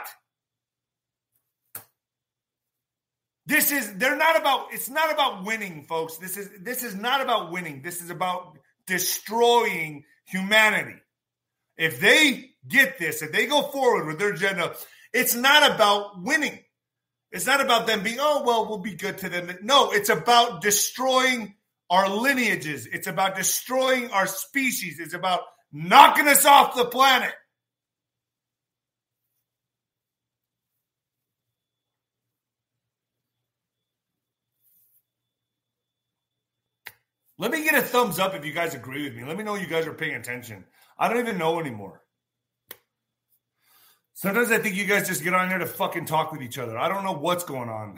This is, they're not about, it's not about winning, folks. This is, this is not about winning. This is about destroying humanity. If they get this, if they go forward with their agenda, it's not about winning. It's not about them being, oh, well, we'll be good to them. No, it's about destroying our lineages. It's about destroying our species. It's about knocking us off the planet. Let me get a thumbs up if you guys agree with me. Let me know you guys are paying attention. I don't even know anymore. Sometimes I think you guys just get on here to fucking talk with each other. I don't know what's going on.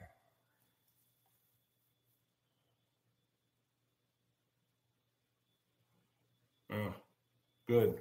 Oh, good.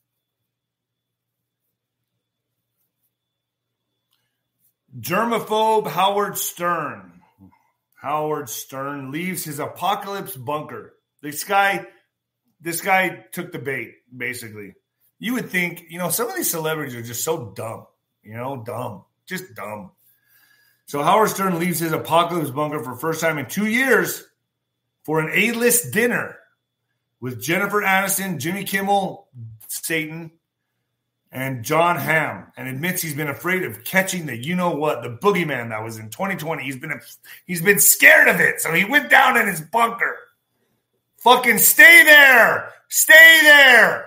Germaphobe Howard Stern. Howard Stern leaves his apocalypse bunker. This guy, this guy took the bait, basically. You would think, you know, some of these celebrities are just so dumb, you know, dumb, just dumb. So Howard Stern leaves his apocalypse bunker for the first time in two years for an A-list dinner with Jennifer Aniston, Jimmy Kimmel, Satan, and Jon Hamm, and admits he's been afraid of catching the you-know-what, the boogeyman that was in twenty twenty. He's been he's been scared of it, so he went down in his bunker. Fucking stay there! Stay there!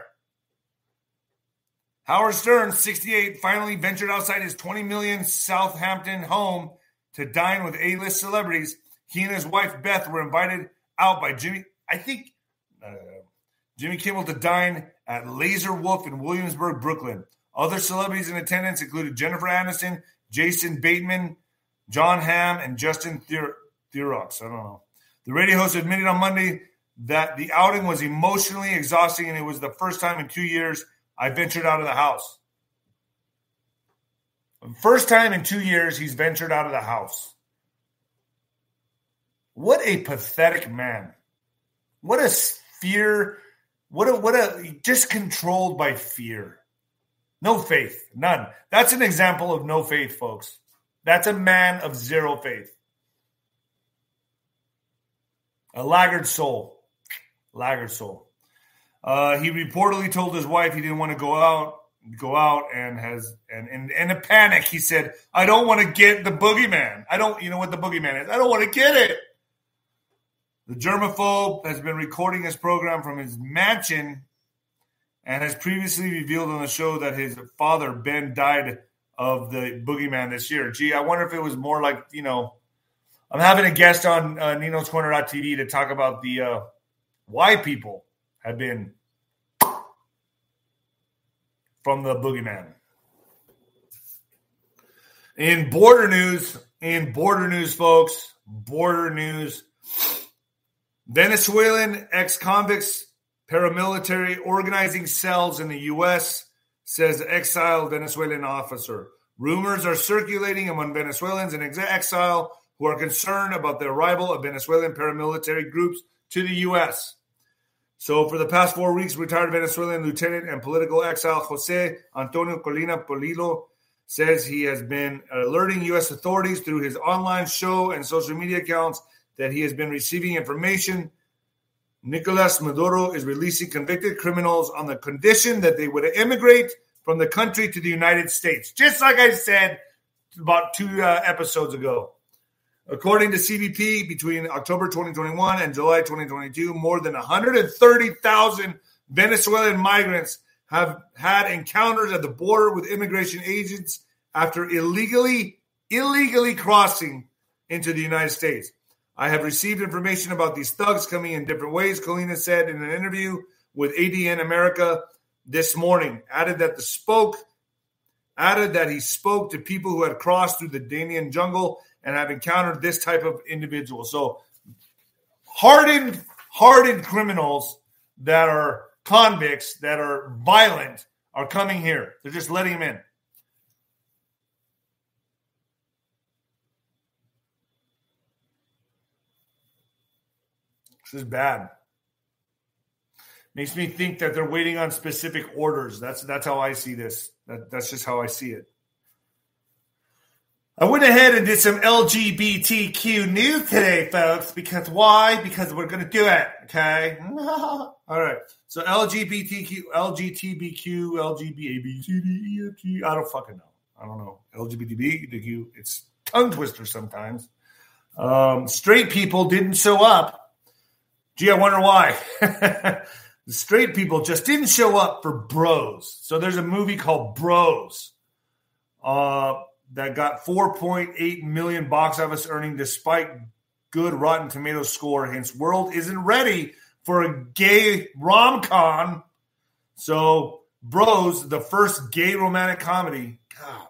Howard Stern, sixty-eight, finally ventured outside his twenty million dollars Southampton home to dine with A-list celebrities. He and his wife, Beth, were invited out by Jimmy, I think, uh, Jimmy Kimmel to dine at Laser Wolf in Williamsburg, Brooklyn. Other celebrities in attendance included Jennifer Aniston, Jason Bateman, Jon Hamm, and Justin Theroux. I don't know. The radio host admitted on Monday that the outing was emotionally exhausting, and it was the first time in two years I ventured out of the house. First time in two years he's ventured out of the house. What a pathetic man. What a fear. What a, what a, just controlled by fear. No faith. None. That's an example of no faith, folks. That's a man of zero faith. A laggard soul. Laggard soul. Uh, he reportedly told his wife he didn't want to go out, go out and has, and in, in a panic, he said, I don't want to get the boogeyman. I don't, you know what the boogeyman is? I don't want to get it. The germaphobe has been recording his program from his mansion and has previously revealed on the show that his father, Ben, died of the boogeyman this year. Gee, I wonder if it was more like, you know, I'm having a guest on uh, Nino's Corner dot T V to talk about the uh, why people have been from the boogeyman. In border news, in border news, folks, border news, Venezuelan ex-convicts, paramilitary organizing cells in the U S, says exiled Venezuelan officer. Rumors are circulating among Venezuelans in exile who are concerned about the arrival of Venezuelan paramilitary groups to the U S. So for the past four weeks, retired Venezuelan lieutenant and political exile Jose Antonio Colina Polillo says he has been alerting U S authorities through his online show and social media accounts that he has been receiving information. Nicolas Maduro is releasing convicted criminals on the condition that they would immigrate from the country to the United States, just like I said about two uh, episodes ago. According to C B P, between October twenty twenty-one and July twenty twenty-two, more than one hundred thirty thousand Venezuelan migrants have had encounters at the border with immigration agents after illegally, illegally crossing into the United States. I have received information about these thugs coming in different ways, Colina said in an interview with A D N America this morning. Added that the spoke, added that he spoke to people who had crossed through the Danian jungle and have encountered this type of individual. So hardened, hardened criminals that are convicts, that are violent, are coming here. They're just letting them in. This is bad. Makes me think that they're waiting on specific orders. That's that's how I see this. That, that's just how I see it. I went ahead and did some L G B T Q news today, folks. Because why? Because we're going to do it, okay? All right. So L G B T Q, L G B T Q, L G B A B C D E F G. I don't fucking know. I don't know. L G B T Q. It's tongue twister sometimes. Um, straight people didn't show up. Gee, I wonder why. The straight people just didn't show up for Bros. So there's a movie called Bros uh, that got four point eight million box office earning despite good Rotten Tomatoes score. Hence, world isn't ready for a gay rom-com. So Bros, the first gay romantic comedy. God,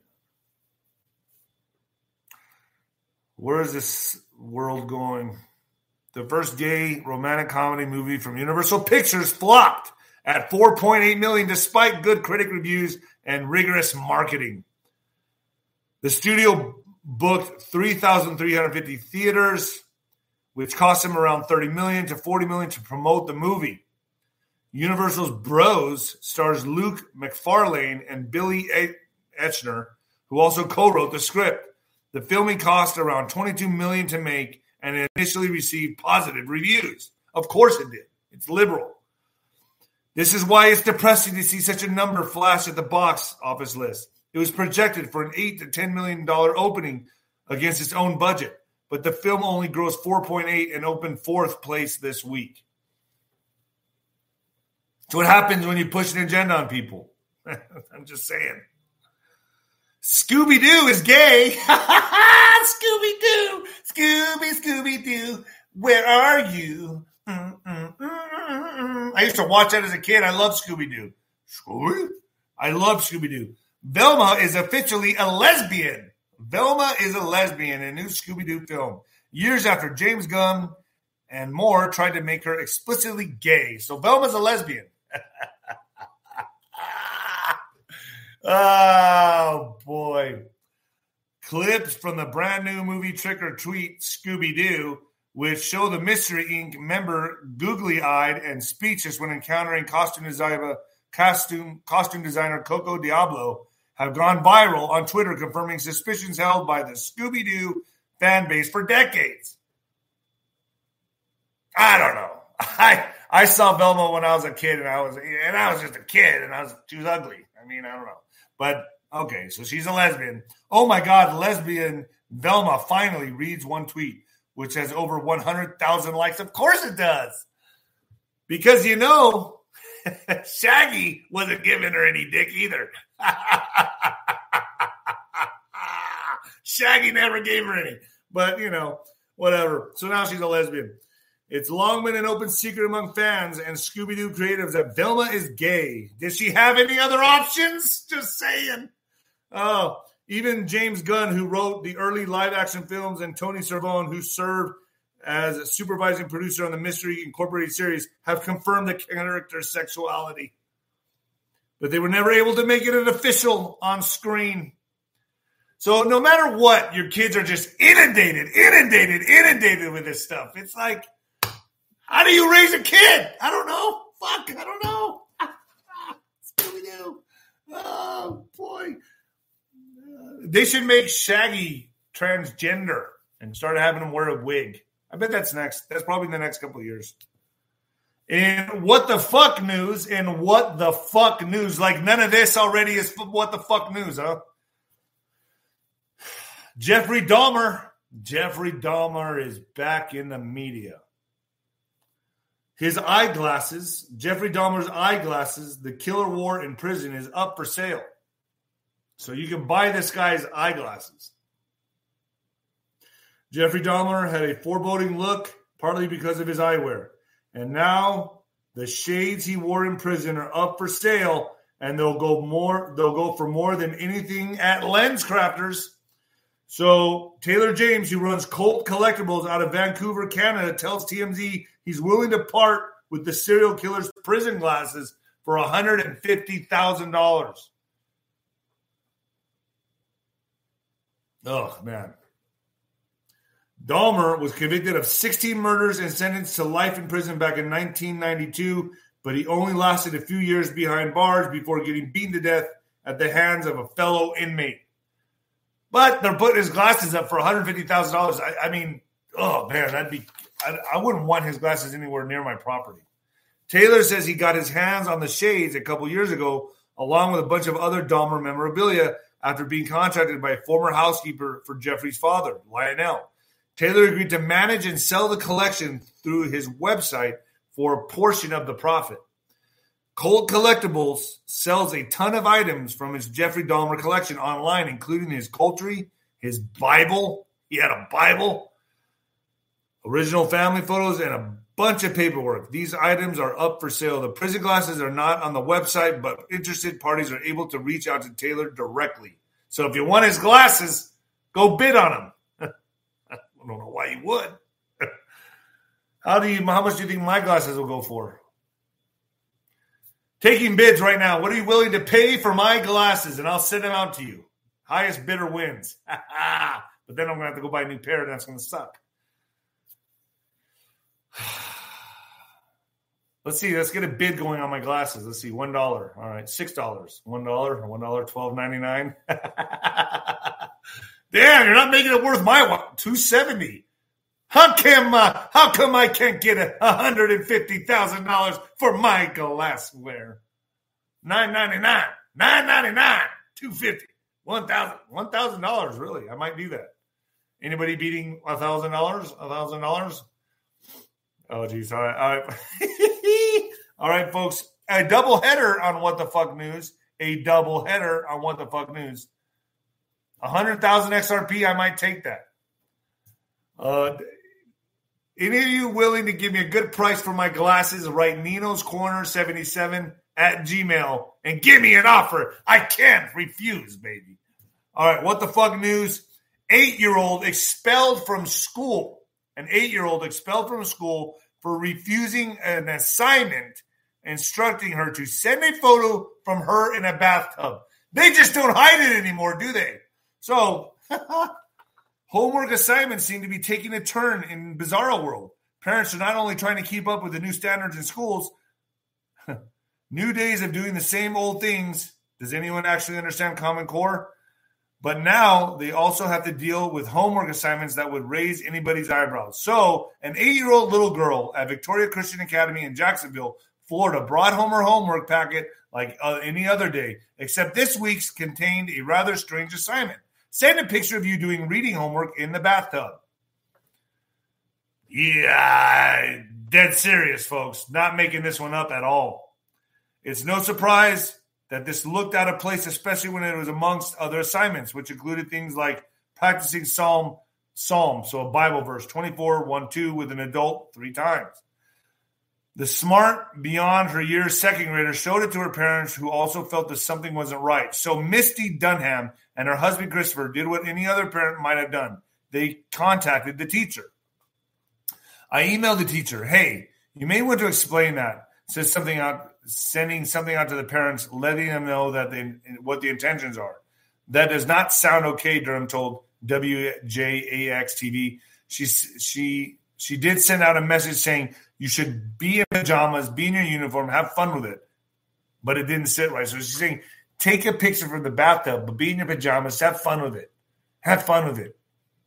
where is this world going? The first gay romantic comedy movie from Universal Pictures flopped at four point eight million dollars despite good critic reviews and rigorous marketing. The studio booked three thousand three hundred fifty theaters, which cost them around thirty million dollars to forty million dollars to promote the movie. Universal's Bros stars Luke McFarlane and Billy Eichner, who also co-wrote the script. The filming cost around twenty-two million dollars to make, and it initially received positive reviews. Of course it did. It's liberal. This is why it's depressing to see such a number flash at the box office list. It was projected for an eight to ten million dollars opening against its own budget, but the film only grossed four point eight and opened fourth place this week. That's what happens when you push an agenda on people. I'm just saying. Scooby-Doo is gay. Scooby-Doo, Scooby, Scooby-Doo, where are you? Mm-mm-mm-mm-mm. I used to watch that as a kid. I love Scooby-Doo. Scooby? I love Scooby-Doo. Velma is officially a lesbian. Velma is a lesbian in a new Scooby-Doo film, years after James Gunn and more tried to make her explicitly gay. So Velma's a lesbian. Oh, boy. Clips from the brand new movie Trick or Treat Scooby-Doo, which show the Mystery Incorporated member googly-eyed and speechless when encountering costume designer, costume, costume designer Coco Diablo, have gone viral on Twitter, confirming suspicions held by the Scooby-Doo fan base for decades. I don't know. I I saw Velma when I was a kid, and I was and I was just a kid, and I was she was ugly. I mean, I don't know. But, okay, so she's a lesbian. Oh, my God, lesbian Velma finally reads one tweet, which has over one hundred thousand likes. Of course it does. Because, you know, Shaggy wasn't giving her any dick either. Shaggy never gave her any. But, you know, whatever. So now she's a lesbian. It's long been an open secret among fans and Scooby-Doo creatives that Velma is gay. Did she have any other options? Just saying. Oh, even James Gunn, who wrote the early live-action films, and Tony Cervone, who served as a supervising producer on the Mystery Incorporated series, have confirmed the character's sexuality. But they were never able to make it an official on screen. So no matter what, your kids are just inundated, inundated, inundated with this stuff. It's like, how do you raise a kid? I don't know. Fuck, I don't know. Scooby-Doo. Oh, boy. Uh, they should make Shaggy transgender and start having him wear a wig. I bet that's next. That's probably in the next couple of years. And what the fuck news and what the fuck news. Like none of this already is what the fuck news, huh? Jeffrey Dahmer. Jeffrey Dahmer is back in the media. His eyeglasses, Jeffrey Dahmer's eyeglasses, The Killer Wore in Prison, is up for sale. So you can buy this guy's eyeglasses. Jeffrey Dahmer had a foreboding look, partly because of his eyewear. And now the shades he wore in prison are up for sale, and they'll go more. They'll go for more than anything at LensCrafters. So Taylor James, who runs Colt Collectibles out of Vancouver, Canada, tells T M Z he's willing to part with the serial killer's prison glasses for one hundred fifty thousand dollars. Oh, man. Dahmer was convicted of sixteen murders and sentenced to life in prison back in nineteen ninety-two, but he only lasted a few years behind bars before getting beaten to death at the hands of a fellow inmate. But they're putting his glasses up for one hundred fifty thousand dollars. I, I mean, oh, man, that'd be I, I wouldn't want his glasses anywhere near my property. Taylor says he got his hands on the shades a couple years ago, along with a bunch of other Dahmer memorabilia after being contracted by a former housekeeper for Jeffrey's father, Lionel. Taylor agreed to manage and sell the collection through his website for a portion of the profit. Colt Collectibles sells a ton of items from his Jeffrey Dahmer collection online, including his Coltree, his Bible. He had a Bible, original family photos, and a bunch of paperwork. These items are up for sale. The prison glasses are not on the website, but interested parties are able to reach out to Taylor directly. So if you want his glasses, go bid on them. I don't know why you would. How do you? How much do you think my glasses will go for? Taking bids right now. What are you willing to pay for my glasses? And I'll send them out to you. Highest bidder wins. But then I'm going to have to go buy a new pair, and that's going to suck. Let's see. Let's get a bid going on my glasses. Let's see. One dollar. All right. Six dollars. One dollar. One dollar. Twelve ninety nine. Damn, you're not making it worth my one. Two seventy. How come, uh, how come I can't get a one hundred fifty thousand dollars for my glassware? nine ninety-nine, nine ninety-nine, two hundred fifty dollars, one thousand dollars, one thousand dollars, really. I might do that. Anybody beating one thousand dollars? one thousand dollars? Oh, geez. All right. All right. All right, folks. A double header on What the Fuck News. A double header on What the Fuck News. one hundred thousand X R P, I might take that. Uh, any of you willing to give me a good price for my glasses? Write Nino's Corner seventy-seven at Gmail and give me an offer. I can't refuse, baby. All right, What the Fuck News. Eight-year-old expelled from school. An eight-year-old expelled from school for refusing an assignment instructing her to send a photo from her in a bathtub. They just don't hide it anymore, do they? So, homework assignments seem to be taking a turn in Bizarro world. Parents are not only trying to keep up with the new standards in schools, new days of doing the same old things. Does anyone actually understand Common Core? But now they also have to deal with homework assignments that would raise anybody's eyebrows. So an eight-year-old little girl at Victoria Christian Academy in Jacksonville, Florida, brought home her homework packet like uh, any other day, except this week's contained a rather strange assignment. Send a picture of you doing reading homework in the bathtub. Yeah, dead serious, folks. Not making this one up at all. It's no surprise that this looked out of place, especially when it was amongst other assignments, which included things like practicing Psalm, Psalm, so a Bible verse, twenty-four, one, two, with an adult three times. The smart, beyond her years second grader showed it to her parents, who also felt that something wasn't right. So Misty Dunham and her husband Christopher did what any other parent might have done. They contacted the teacher. I emailed the teacher, hey, you may want to explain that. Says something out, sending something out to the parents, letting them know that they, what the intentions are. That does not sound okay, Durham told W J A X T V. She, she, she did send out a message saying you should be in pajamas, be in your uniform, have fun with it. But it didn't sit right. So she's saying, take a picture from the bathtub, but be in your pajamas, have fun with it. Have fun with it.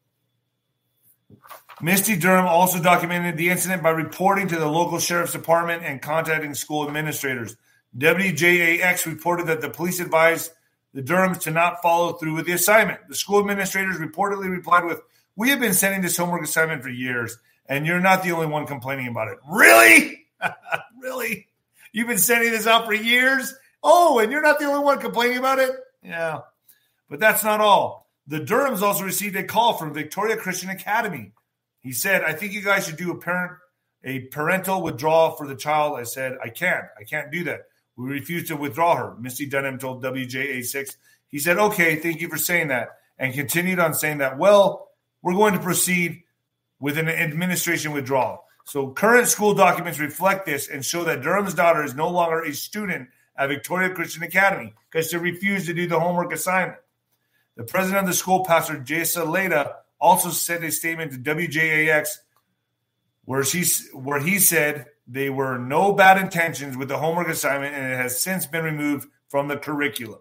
Misty Durham also documented the incident by reporting to the local sheriff's department and contacting school administrators. W J A X reported that the police advised the Durhams to not follow through with the assignment. The school administrators reportedly replied with, we have been sending this homework assignment for years, and you're not the only one complaining about it. Really? Really? You've been sending this out for years? Oh, and you're not the only one complaining about it? Yeah. But that's not all. The Durhams also received a call from Victoria Christian Academy. He said, I think you guys should do a parent, a parental withdrawal for the child. I said, I can't. I can't do that. We refuse to withdraw her. Misty Dunham told W J A six. He said, okay, thank you for saying that. And continued on saying that, well, we're going to proceed with an administration withdrawal. So current school documents reflect this and show that Durham's daughter is no longer a student at Victoria Christian Academy because she refused to do the homework assignment. The president of the school, Pastor Jessa Leda, also sent a statement to W J A X where, she, where he said there were no bad intentions with the homework assignment and it has since been removed from the curriculum.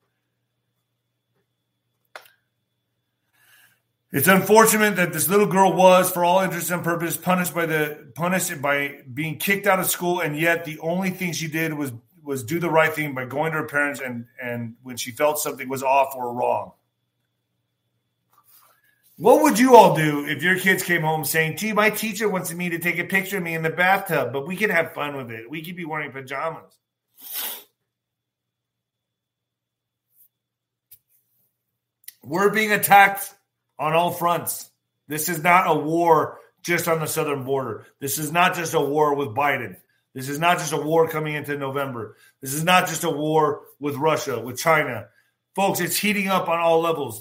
It's unfortunate that this little girl was, for all intents and purposes, punished by the punished by being kicked out of school, and yet the only thing she did was was do the right thing by going to her parents and, and when she felt something was off or wrong. What would you all do if your kids came home saying, gee, my teacher wants me to take a picture of me in the bathtub, but we can have fun with it. We could be wearing pajamas. We're being attacked on all fronts. This is not a war just on the southern border. This is not just a war with Biden. This is not just a war coming into November. This is not just a war with Russia, with China. Folks, it's heating up on all levels.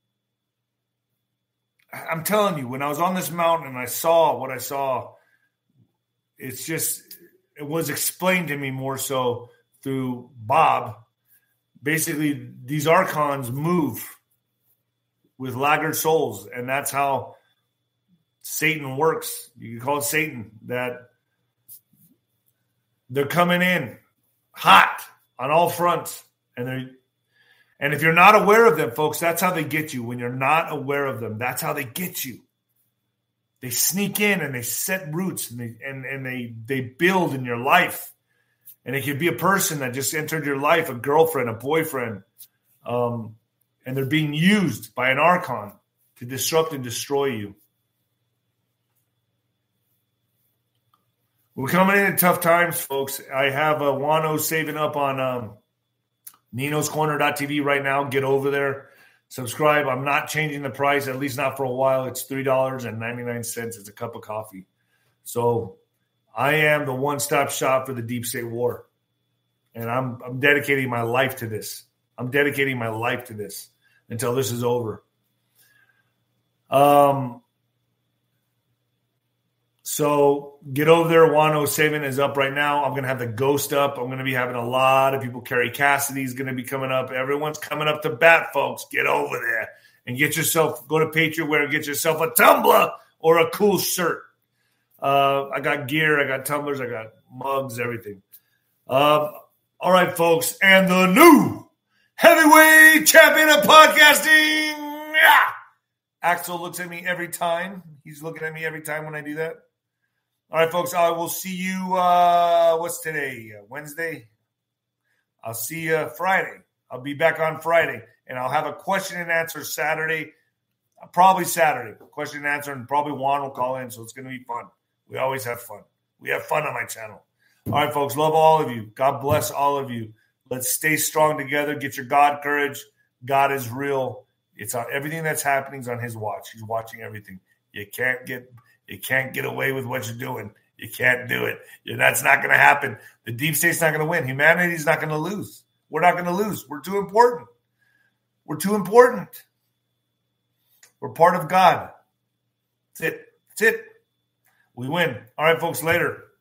I'm telling you, when I was on this mountain and I saw what I saw, it's just, it was explained to me more so through Bob. Basically, these archons move with laggard souls, and that's how Satan works. You can call it Satan, that they're coming in hot on all fronts, and they're And if you're not aware of them, folks, that's how they get you. When you're not aware of them, that's how they get you. They sneak in and they set roots and they and, and they they build in your life. And it could be a person that just entered your life, a girlfriend, a boyfriend, um, and they're being used by an archon to disrupt and destroy you. We're coming in at tough times, folks. I have a Wano saving up on um, Ninos Corner dot T V right now. Get over there. Subscribe. I'm not changing the price, at least not for a while. It's three dollars and ninety-nine cents. It's a cup of coffee. So I am the one-stop shop for the deep state war. And I'm I'm dedicating my life to this. I'm dedicating my life to this until this is over. Um. So get over there. Wano Saving is up right now. I'm going to have the Ghost up. I'm going to be having a lot of people. Carrie Cassidy's going to be coming up. Everyone's coming up to bat, folks. Get over there and get yourself, go to Patriot and get yourself a tumbler or a cool shirt. Uh, I got gear. I got tumblers. I got mugs, everything. Um, all right, folks. And the new heavyweight champion of podcasting. Yeah. Axel looks at me every time. He's looking at me every time when I do that. All right, folks, I will see you, uh, what's today, uh, Wednesday? I'll see you Friday. I'll be back on Friday, and I'll have a question and answer Saturday, uh, probably Saturday, question and answer, and probably Juan will call in, so it's going to be fun. We always have fun. We have fun on my channel. All right, folks, love all of you. God bless all of you. Let's stay strong together. Get your God courage. God is real. It's on everything that's happening is on his watch. He's watching everything. You can't get you can't get away with what you're doing. You can't do it. That's not going to happen. The deep state's not going to win. Humanity's not going to lose. We're not going to lose. We're too important. We're too important. We're part of God. That's it. That's it. We win. All right, folks, later.